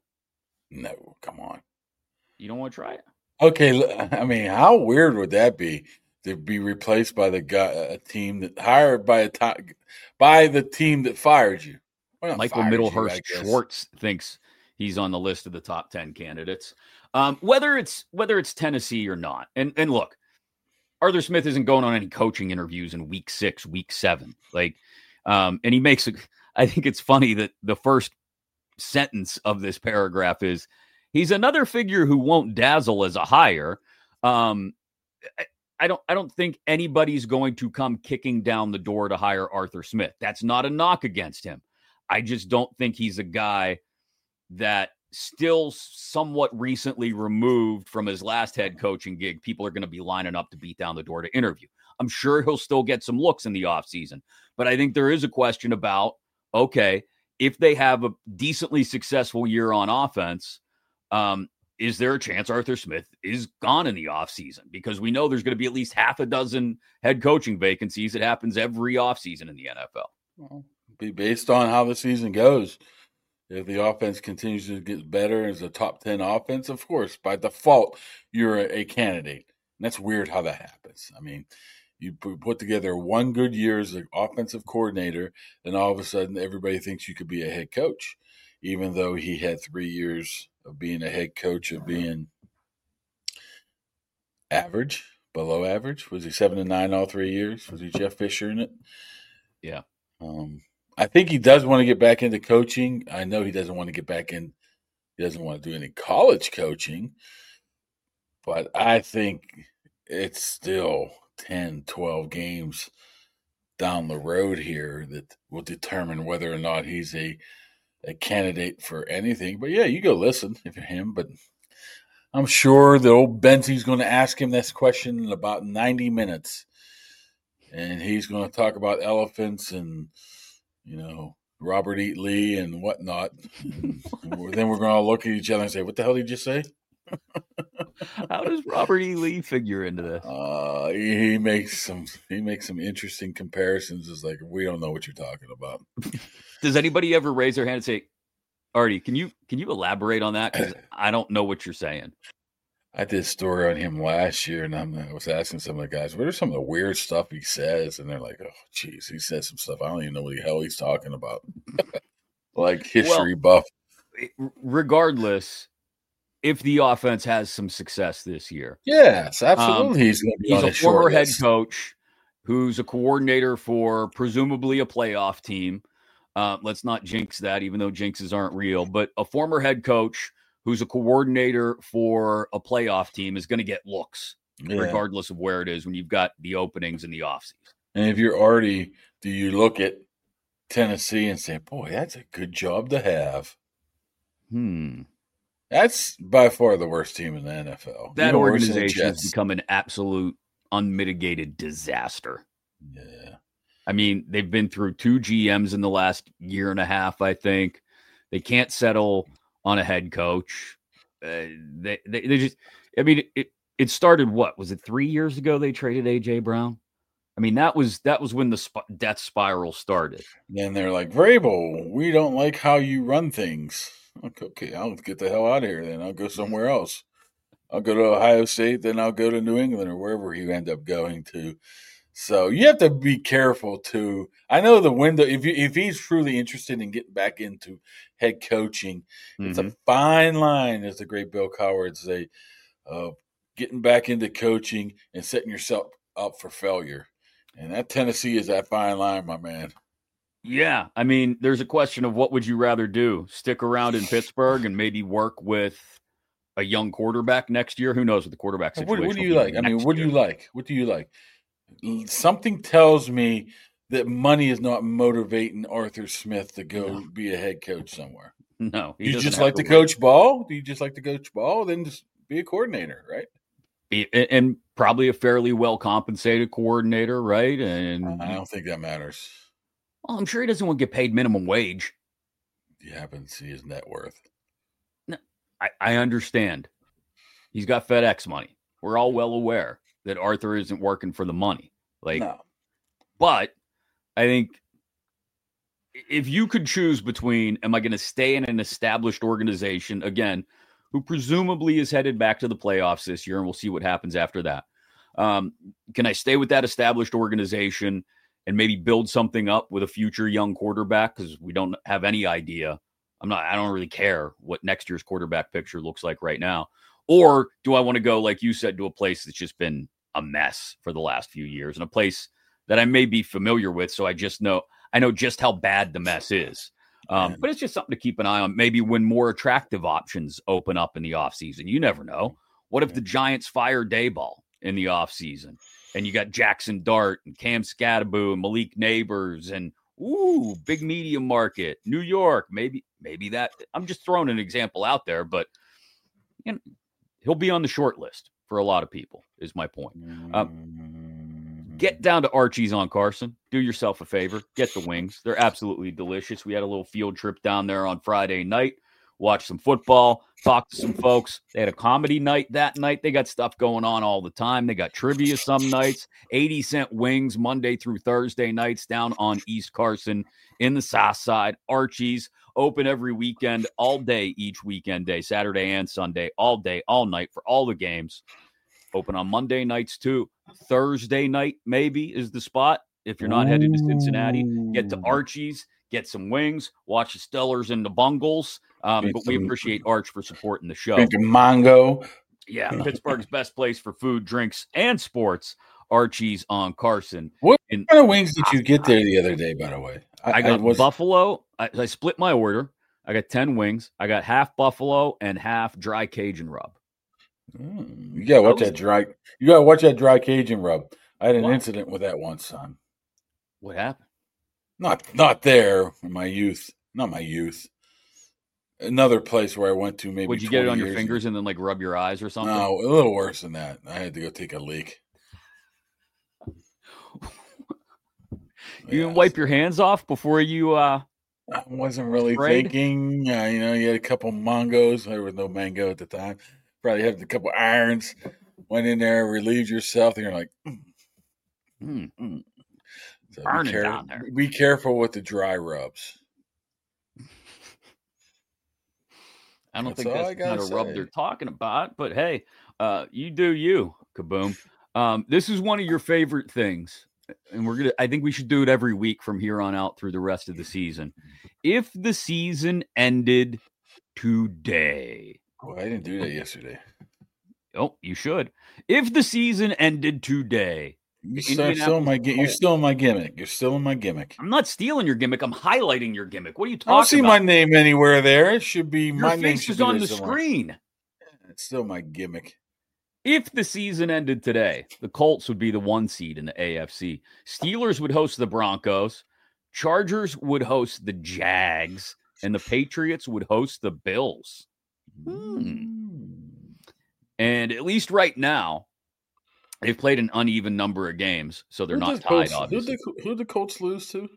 No, come on.
You don't want to try it?
Okay, I mean, how weird would that be to be replaced by the guy, a team that hired by a top, by the team that fired you? Well,
Michael
fired
Middlehurst
you,
Schwartz thinks he's on the list of the top ten candidates. Um, whether it's whether it's Tennessee or not, and and look, Arthur Smith isn't going on any coaching interviews in week six, week seven, like, um, and he makes. A, I think it's funny that the first sentence of this paragraph is, he's another figure who won't dazzle as a hire. Um, I, I don't I don't think anybody's going to come kicking down the door to hire Arthur Smith. That's not a knock against him. I just don't think he's a guy that, still somewhat recently removed from his last head coaching gig, people are going to be lining up to beat down the door to interview. I'm sure he'll still get some looks in the offseason, but I think there is a question about, okay, if they have a decently successful year on offense, um, is there a chance Arthur Smith is gone in the offseason? Because we know there's going to be at least half a dozen head coaching vacancies. It happens every offseason in the N F L.
Well, be based on how the season goes. If the offense continues to get better as a top ten offense, of course, by default, you're a, a candidate. And that's weird how that happens. I mean, you put together one good year as an offensive coordinator, and all of a sudden everybody thinks you could be a head coach, even though he had three years of being a head coach, of being average, below average. Was he seven and nine all three years? Was he Jeff Fisher in it?
Yeah.
Um, I think he does want to get back into coaching. I know he doesn't want to get back in. He doesn't want to do any college coaching. But I think it's still ten, twelve games down the road here that will determine whether or not he's a, a candidate for anything. But, yeah, you go listen if you're him. But I'm sure the old Bensie's going to ask him this question in about ninety minutes. And he's going to talk about elephants and – you know, Robert E. Lee and whatnot. And then we're going to look at each other and say, what the hell did you say?
How does Robert E. Lee figure into this?
Uh, he, he makes some he makes some interesting comparisons. It's like, we don't know what you're talking about.
Does anybody ever raise their hand and say, Artie, can you can you elaborate on that? Because I don't know what you're saying.
I did a story on him last year, and I'm, I was asking some of the guys, what are some of the weird stuff he says? And they're like, oh, geez, he says some stuff. I don't even know what the hell he's talking about. Like history
well,
buff.
Regardless, if the offense has some success this year.
Yes, absolutely.
Um,
he's going to be
he's
on
a former head
list.
coach who's a coordinator for presumably a playoff team. Uh, let's not jinx that, even though jinxes aren't real. But a former head coach who's a coordinator for a playoff team is going to get looks, yeah. regardless of where it is when you've got the openings in the offseason.
And if you're already, do you look at Tennessee and say, boy, that's a good job to have?
Hmm.
That's by far the worst team in the N F L.
That organization has become an absolute unmitigated disaster.
Yeah.
I mean, they've been through two G Ms in the last year and a half, I think. They can't settle on a head coach. Uh, they, they they just, I mean, it, it started, what, was it three years ago they traded A J Brown? I mean, that was that was when the sp- death spiral started.
Then they're like, Vrabel, we don't like how you run things. Like, okay, I'll get the hell out of here then. I'll go somewhere else. I'll go to Ohio State, then I'll go to New England or wherever you end up going to. So you have to be careful too. I know the window, if you, if he's truly interested in getting back into head coaching, mm-hmm. it's a fine line, as the great Bill Coward say, of uh, getting back into coaching and setting yourself up for failure. And that Tennessee is that fine line, my man.
Yeah. I mean, there's a question of what would you rather do? Stick around in Pittsburgh and maybe work with a young quarterback next year? Who knows what the quarterback situation
What, what do you like? I mean, what year. do you like? What do you like? Something tells me that money is not motivating Arthur Smith to go no. be a head coach somewhere.
No.
You just like to work. coach ball? Do you just like to coach ball? Then just be a coordinator, right?
And probably a fairly well-compensated coordinator, right? And
I don't think that matters.
Well, I'm sure he doesn't want to get paid minimum wage.
You happen to see his net worth.
No, I, I understand. He's got FedEx money. We're all well aware that Arthur isn't working for the money. Like,
no.
But I think if you could choose between, am I going to stay in an established organization, again, who presumably is headed back to the playoffs this year, and we'll see what happens after that. Um, can I stay with that established organization and maybe build something up with a future young quarterback? Because we don't have any idea. I'm not, I don't really care what next year's quarterback picture looks like right now. Or do I want to go, like you said, to a place that's just been a mess for the last few years and a place that I may be familiar with. So I just know, I know just how bad the mess is. Um, but it's just something to keep an eye on. Maybe when more attractive options open up in the offseason. You never know. What if the Giants fire Daboll in the offseason and you got Jackson Dart and Cam Scatterbo and Malik Neighbors and, ooh, big media market, New York, maybe, maybe that. I'm just throwing an example out there, but you know, he'll be on the short list for a lot of people is my point. Um, Get down to Archie's on Carson. Do yourself a favor. Get the wings. They're absolutely delicious. We had a little field trip down there on Friday night. Watched some football. Talked to some folks. They had a comedy night that night. They got stuff going on all the time. They got trivia some nights. eighty cent wings Monday through Thursday nights down on East Carson in the South Side. Archie's open every weekend, all day each weekend day, Saturday and Sunday, all day, all night for all the games. Open on Monday nights too. Thursday night maybe is the spot. If you're not headed to Cincinnati, get to Archie's, get some wings, watch the Stellars and the Bungles. Um, but we appreciate Arch for supporting the show.
Drinking mango.
Yeah, Pittsburgh's best place for food, drinks, and sports. Archie's on Carson.
What In, kind of wings did you get there the other day, by the way?
I, I got I was... buffalo. I, I split my order. I got ten wings. I got half buffalo and half dry Cajun rub.
Mm, you gotta watch that dry. You gotta watch that dry Cajun rub. I had an wow. incident with that once, son.
What happened?
Not, not there in my youth. Not my youth. Another place where I went to maybe.
Would you get it on your fingers ago. And then like rub your eyes or something?
No, a little worse than that. I had to go take a leak.
You didn't wipe your hands off before you. uh
I wasn't really sprayed? thinking. Uh, you know, you had a couple mangos. There was no mango at the time. Probably had a couple irons. Went in there, relieved yourself, and you're like, mm,
mm.
Mm. So
burning
be, care-
down there.
Be careful with the dry rubs.
I don't
that's
think that's the kind of
say.
rub they're talking about, but hey, uh, you do you, Kaboom. Um, this is one of your favorite things, and we're gonna. I think we should do it every week from here on out through the rest of the season. If the season ended today,
oh, I didn't do that yesterday.
Oh, you should. If the season ended today,
You still, still my, you're still in my gimmick. You're still in my gimmick.
I'm not stealing your gimmick. I'm highlighting your gimmick. What are you talking about?
I don't see
about?
my name anywhere there. It should be
your
my
face
name. Should
is
be
on the
somewhere.
screen.
It's still my gimmick.
If the season ended today, the Colts would be the one seed in the A F C. Steelers would host the Broncos. Chargers would host the Jags. And the Patriots would host the Bills. Hmm. And at least right now, they've played an uneven number of games, so they're
Who
not
did
tied,
Colts,
obviously.
Who did, who did the Colts lose to?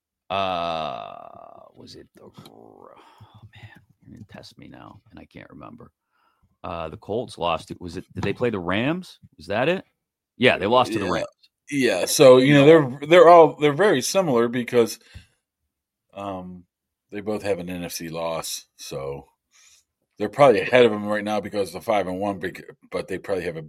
Uh, was it the... Oh, man, you're going to test me now, and I can't remember. Uh, the Colts lost it. Was it? Did they play the Rams? Was that it? Yeah, they lost to
yeah.
the Rams.
Yeah. So you know they're they're all they're very similar because, um, they both have an N F C loss. So they're probably ahead of them right now because the five and one. But they probably have a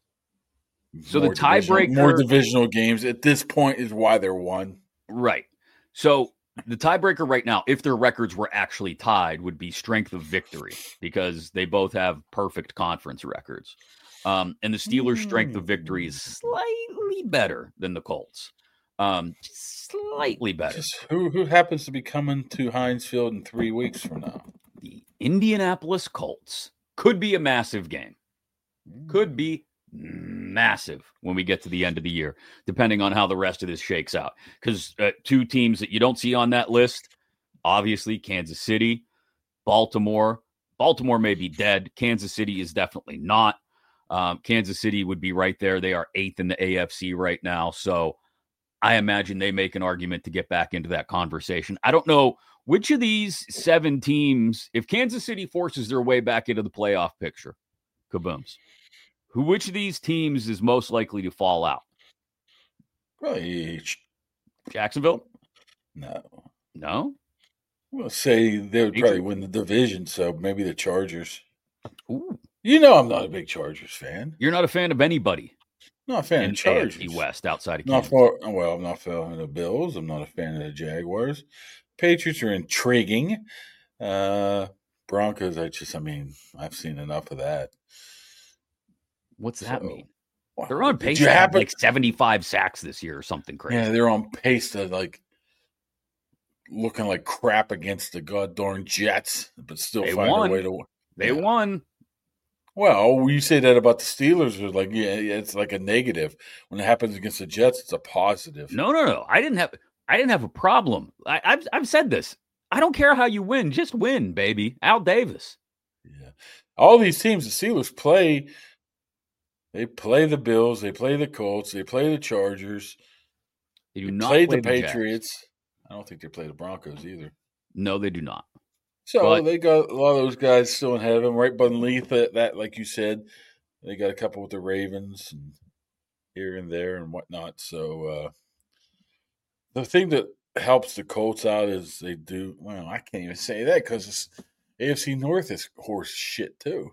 so the tiebreaker
more divisional games at this point is why they're one.
Right. So the tiebreaker right now, if their records were actually tied, would be strength of victory because they both have perfect conference records. Um, and the Steelers' mm. strength of victory is slightly better than the Colts. Um, slightly better.
Just who who happens to be coming to Heinz Field in three weeks from now?
The Indianapolis Colts. Could be a massive game. Could be massive when we get to the end of the year, depending on how the rest of this shakes out. Because uh, two teams that you don't see on that list, obviously Kansas City, Baltimore. Baltimore may be dead. Kansas City is definitely not. Um, Kansas City would be right there. They are eighth in the A F C right now. So I imagine they make an argument to get back into that conversation. I don't know which of these seven teams, if Kansas City forces their way back into the playoff picture, kabooms. Who, which of these teams is most likely to fall out?
Probably
Jacksonville?
No.
No?
We'll say they would probably win the division, so maybe the Chargers.
Ooh.
You know I'm not a big Chargers fan.
You're not a fan of anybody.
I'm not a fan
in
of Chargers.
A F C West outside of
not
Kansas.
for, well, I'm not a fan of the Bills. I'm not a fan of the Jaguars. Patriots are intriguing. Uh, Broncos, I just, I mean, I've seen enough of that.
What's that
so,
mean? They're on pace
to
to have
happen?
like seventy-five sacks this year or something crazy.
Yeah, they're on pace to like looking like crap against the goddamn Jets, but still
they
find
won.
a way to win.
They
yeah.
won.
Well, you say that about the Steelers, it's like yeah, it's like a negative. When it happens against the Jets, it's a positive.
No, no, no. I didn't have. I didn't have a problem. I, I've I've said this. I don't care how you win, just win, baby. Al Davis.
Yeah, all these teams, the Steelers play. They play the Bills. They play the Colts. They play the Chargers.
They do
they
not
play
play
the,
the
Patriots.
Jags.
I don't think they play the Broncos either.
No, they do not.
So
but,
they got a lot of those guys still ahead of them. Right beneath that, that, like you said, they got a couple with the Ravens and here and there and whatnot. So uh, the thing that helps the Colts out is they do. Well, I can't even say that because A F C North is horse shit too.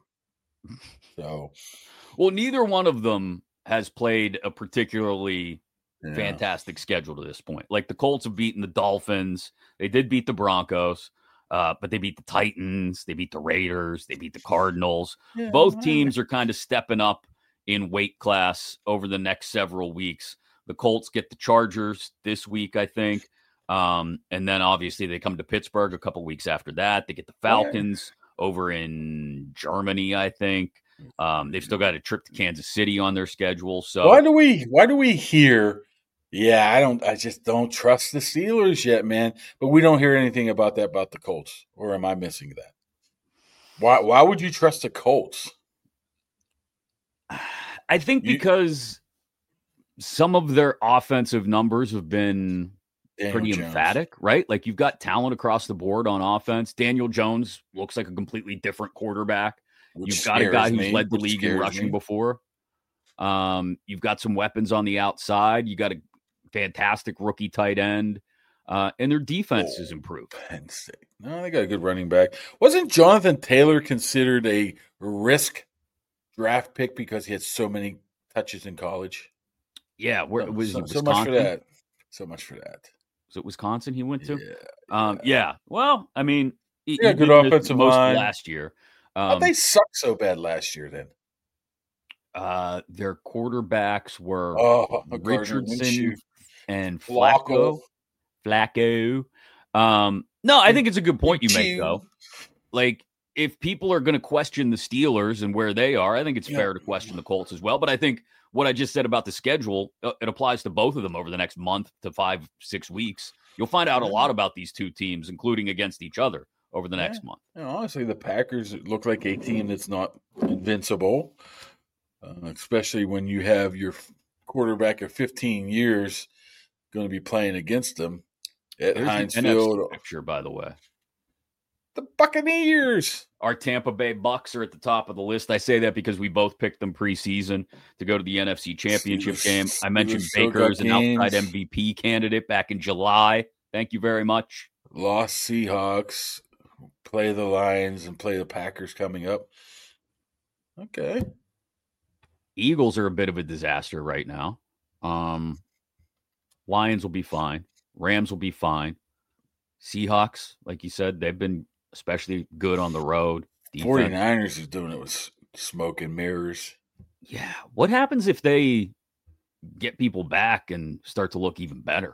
So.
Well, neither one of them has played a particularly
yeah.
fantastic schedule to this point. Like the Colts have beaten the Dolphins. They did beat the Broncos, uh, but they beat the Titans. They beat the Raiders. They beat the Cardinals.
Yeah,
Both teams are kind of stepping up in weight class over the next several weeks. The Colts get the Chargers this week, I think. Um, and then obviously they come to Pittsburgh a couple weeks after that. They get the Falcons yeah. over in Germany, I think. Um, they've still got a trip to Kansas City on their schedule. So
why do we why do we hear? Yeah, I don't. I just don't trust the Steelers yet, man. But we don't hear anything about that about the Colts, or am I missing that? Why Why would you trust the Colts?
I think you, because some of their offensive numbers have been Daniel pretty Jones. emphatic, right? Like you've got talent across the board on offense. Daniel Jones looks like a completely different quarterback.
Which
you've got a guy who's
me,
led the league in rushing
me.
before. Um, you've got some weapons on the outside. You got a fantastic rookie tight end, uh, and their defense
oh,
is improved.
Penn State. No, they got a good running back. Wasn't Jonathan Taylor considered a risk draft pick because he had so many touches in college?
Yeah, where
so,
was
so,
he?
So much for that. So much for that.
Was it Wisconsin he went to?
Yeah.
Um, yeah. Well, I mean, he,
yeah,
he
good
did
offensive
most
line
last year.
Um, How'd they suck so bad last year then?
Uh, their quarterbacks were
Oh,
Richardson and
Flacco.
Flacco. Flacco. Um, no, I think it's a good point you make, though. Like, if people are going to question the Steelers and where they are, I think it's
Yeah.
fair to question the Colts as well. But I think what I just said about the schedule, uh, it applies to both of them over the next month to five, six weeks. You'll find out a lot about these two teams, including against each other over the next
Yeah.
month.
You know, honestly, the Packers look like a team that's not invincible, uh, especially when you have your quarterback of fifteen years going to be playing against them at
There's
Heinz
an N F C
Field.
picture, by the way.
The Buccaneers.
Our Tampa Bay Bucks are at the top of the list. I say that because we both picked them preseason to go to the N F C Championship
Steelers-
game. I mentioned
Steelers still
Baker
got
as an outside
games.
M V P candidate back in July. Thank you very much.
Lost Seahawks. Play the Lions and play the Packers coming up. Okay.
Eagles are a bit of a disaster right now. Um, Lions will be fine. Rams will be fine. Seahawks, like you said, they've been especially good on the road. Defense.
49ers is doing it with smoke and mirrors.
Yeah. What happens if they get people back and start to look even better?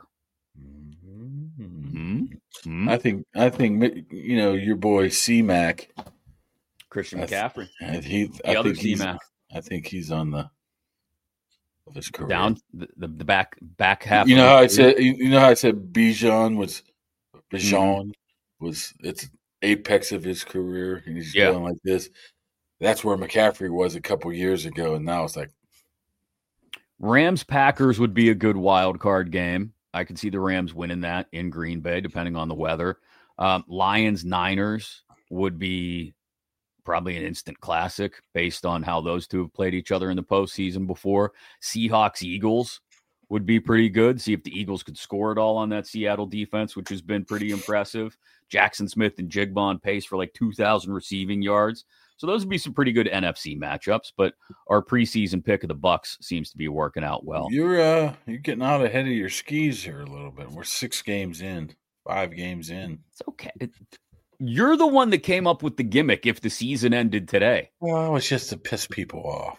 Mm-hmm.
Hmm?
I think I think you know your boy C-Mac.
Christian
I th-
McCaffrey.
I, he,
The
I
other
think he's,
C-Mac.
I think he's on the of his career.
Down the, the, the back back half.
You
of
know
his
how I
career.
said. You you know how I said Bijan was
Mm-hmm.
Bijan was it's apex of his career, and he's
Yeah.
going like this. That's where McCaffrey was a couple years ago, and now it's like
Rams Packers would be a good wild card game. I could see the Rams winning that in Green Bay, depending on the weather. Um, Lions Niners would be probably an instant classic based on how those two have played each other in the postseason before. Seahawks Eagles would be pretty good. See if the Eagles could score it all on that Seattle defense, which has been pretty impressive. Jackson Smith and Jigba on pace for like two thousand receiving yards. So those would be some pretty good N F C matchups, but our preseason pick of the Bucks seems to be working out well.
you're uh you're getting out ahead of your skis here a little bit. We're six games in, five games in.
It's okay. It- You're the one that came up with the gimmick if the season ended today.
Well, it's just to piss people off.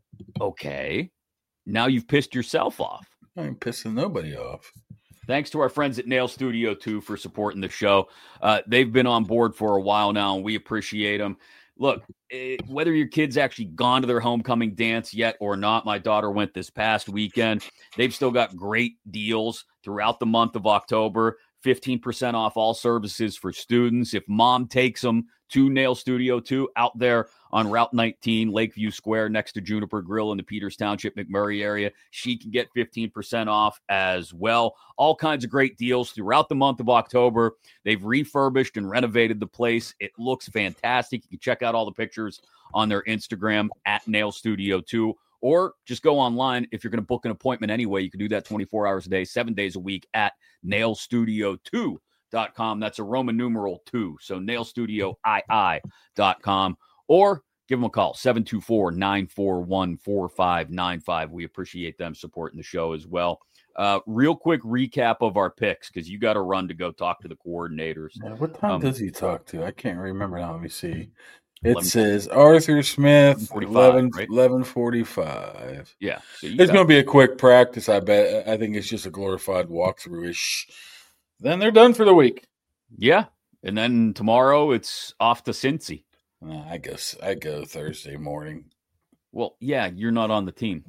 Okay. Now you've pissed yourself off.
I ain't pissing nobody off.
Thanks to our friends at Nail Studio two for supporting the show. Uh, they've been on board for a while now, and we appreciate them. Look, eh, whether your kid's actually gone to their homecoming dance yet or not, my daughter went this past weekend. They've still got great deals throughout the month of October. fifteen percent off all services for students. If mom takes them to Nail Studio two out there on Route nineteen, Lakeview Square, next to Juniper Grill in the Peters Township, McMurray area, she can get fifteen percent off as well. All kinds of great deals throughout the month of October. They've refurbished and renovated the place. It looks fantastic. You can check out all the pictures on their Instagram at Nail Studio two. Or just go online. If you're going to book an appointment anyway, you can do that twenty-four hours a day, seven days a week at nail studio two dot com. That's a Roman numeral two. So nail studio two dot com. Or give them a call, seven two four, nine four one, four five nine five. We appreciate them supporting the show as well. Uh, real quick recap of our picks, because you got to run to go talk to the coordinators.
Yeah, what time
Um,
does he talk to? I can't remember now. Let me see. It
eleven
says Arthur Smith,
forty-five,
eleven,
right?
eleven forty-five.
Yeah. So you
It's
got-
going to be a quick practice, I bet. I think it's just a glorified walkthrough-ish. Then they're done for the week.
yeah. And then tomorrow it's off to Cincy.
Nah, I guess I go Thursday morning.
Well, yeah, you're not on the team.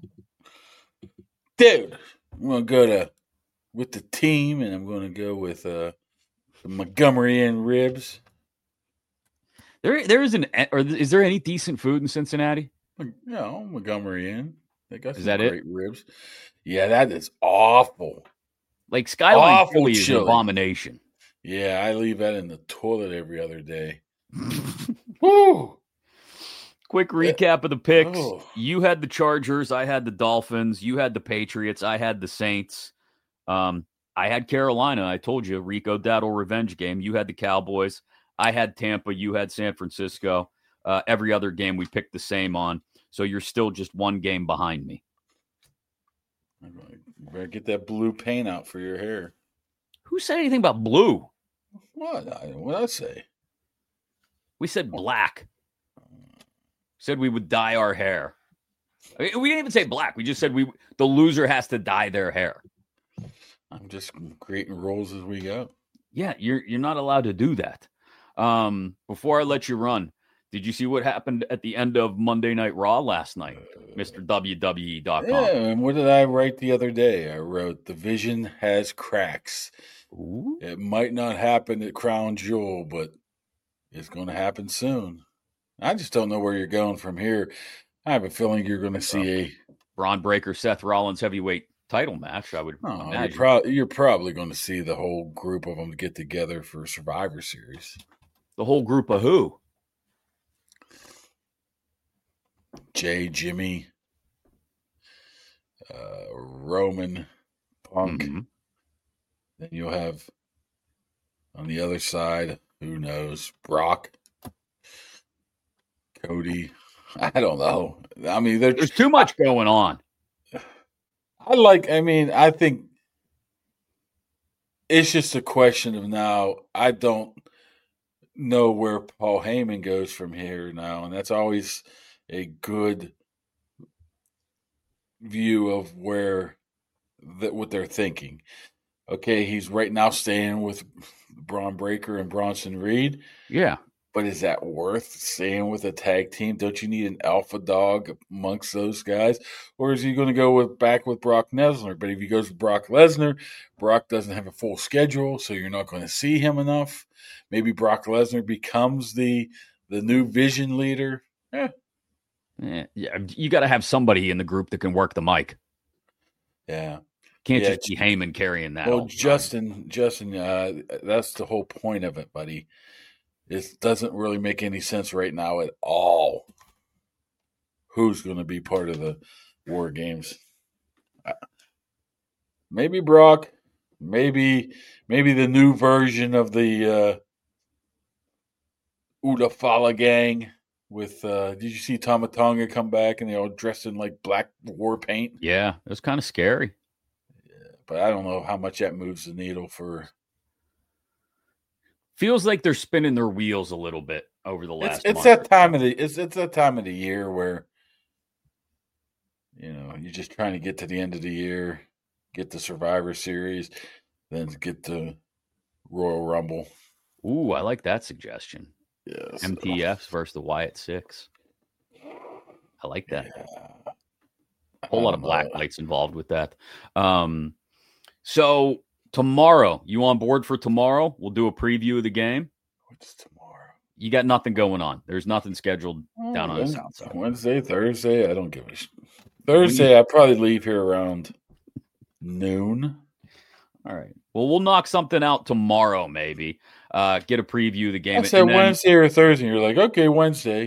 Dude, I'm going to go to with the team, and I'm going to go with uh, the Montgomery Inn ribs.
There, there is an, or is there any decent food in Cincinnati?
You know, Montgomery Inn. They got
Is
some
that it?
great ribs. Yeah, that is awful.
Like Skyline
Awful
Philly is an
chili.
abomination.
Yeah, I leave that in the toilet every other day. Woo!
Quick recap of the picks.
Oh.
You had the Chargers. I had the Dolphins. You had the Patriots. I had the Saints. Um, I had Carolina. I told you, Rico Daddle revenge game. You had the Cowboys. I had Tampa. You had San Francisco. Uh, every other game we picked the same on. So you're still just one game behind me.
You better get that blue paint out for your hair.
Who said anything about blue?
What? What I say?
We said black. Said we would dye our hair. I mean, we didn't even say black. We just said we the loser has to dye their hair.
I'm just creating rules as we go.
Yeah, you're you're not allowed to do that. Um, before I let you run, did you see what happened at the end of Monday Night Raw last night, Mister W W E dot com?
Yeah, and what did I write the other day? I wrote, the vision has cracks.
Ooh.
It might not happen at Crown Jewel, but it's going to happen soon. I just don't know where you're going from here. I have a feeling you're going to see a
Braun Breaker, Seth Rollins heavyweight title match, I would
oh, you're,
imagine.
pro- you're probably going to see the whole group of them get together for Survivor Series.
The whole group of who?
Jay, Jimmy, uh, Roman, Punk.
Mm-hmm.
Then you'll have on the other side, who knows, Brock, Cody. I don't know. I mean,
there's too much going on.
I like, I mean, I think it's just a question of now, I don't know where Paul Heyman goes from here now, and that's always a good view of where that what they're thinking. Okay, he's right now staying with Braun Breaker and Bronson Reed.
Yeah.
But is that worth staying with a tag team? Don't you need an alpha dog amongst those guys? Or is he going to go with back with Brock Lesnar? But if he goes with Brock Lesnar, Brock doesn't have a full schedule, so you're not going to see him enough. Maybe Brock Lesnar becomes the the new vision leader. Eh.
Yeah, yeah. You got to have somebody in the group that can work the mic.
Yeah.
Can't
yeah,
just be Heyman carrying that.
Well, Justin, Justin, uh, that's the whole point of it, buddy. It doesn't really make any sense right now at all. Who's going to be part of the War Games? Maybe Brock. Maybe maybe the new version of the uh, Udafala gang with. Uh, did you see Tama Tonga come back and they all dressed in like black war paint?
Yeah, it was kind of scary.
But I don't know how much that moves the needle for.
Feels like they're spinning their wheels a little bit over the last.
It's, it's
month
that time of the it's it's that time of the year where, you know, you're just trying to get to the end of the year, get the Survivor Series, then get to Royal Rumble.
Ooh, I like that suggestion.
Yes,
M T Fs versus the Wyatt Six. I like that.
Yeah.
A whole lot of black lights involved with that. Um. So tomorrow, you on board for tomorrow? We'll do a preview of the game.
What's tomorrow?
You got nothing going on. There's nothing scheduled
oh,
down on
Wednesday,
the south side.
Wednesday, Thursday, I don't give a shit. Thursday, I probably leave here around noon.
All right. Well, we'll knock something out tomorrow, maybe. Uh, get a preview of the game.
I said
then,
Wednesday or Thursday. You're like, okay, Wednesday.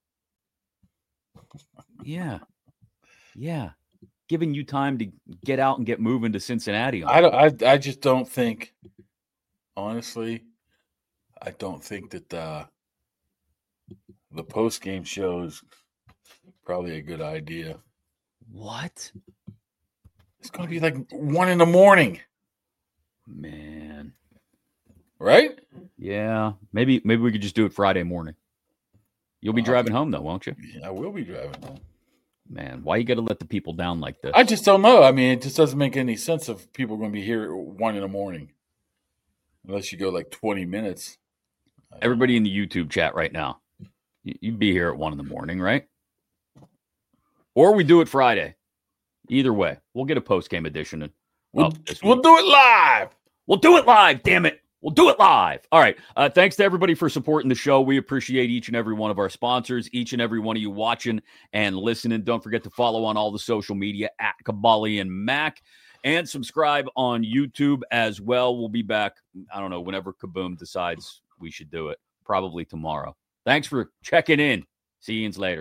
Yeah. Yeah. Giving you time to get out and get moving to Cincinnati.
I don't. I, I just don't think. Honestly, I don't think that the the post game show is probably a good idea.
What?
It's going to be like one in the morning,
man.
Right?
Yeah. Maybe. Maybe we could just do it Friday morning. You'll be driving home though, won't you?
Yeah, I will be driving home.
Man, why you got to let the people down like this?
I just don't know. I mean, it just doesn't make any sense if people are going to be here at one in the morning. Unless you go like twenty minutes.
Everybody in the YouTube chat right now, you'd be here at one in the morning, right? Or we do it Friday. Either way, we'll get a post-game edition. And,
we'll, we'll do it live.
We'll do it live, damn it. We'll do it live. All right. Uh, thanks to everybody for supporting the show. We appreciate each and every one of our sponsors, each and every one of you watching and listening. Don't forget to follow on all the social media at Kabali and Mac, and subscribe on YouTube as well. We'll be back, I don't know, whenever Kaboom decides we should do it. Probably tomorrow. Thanks for checking in. See you later.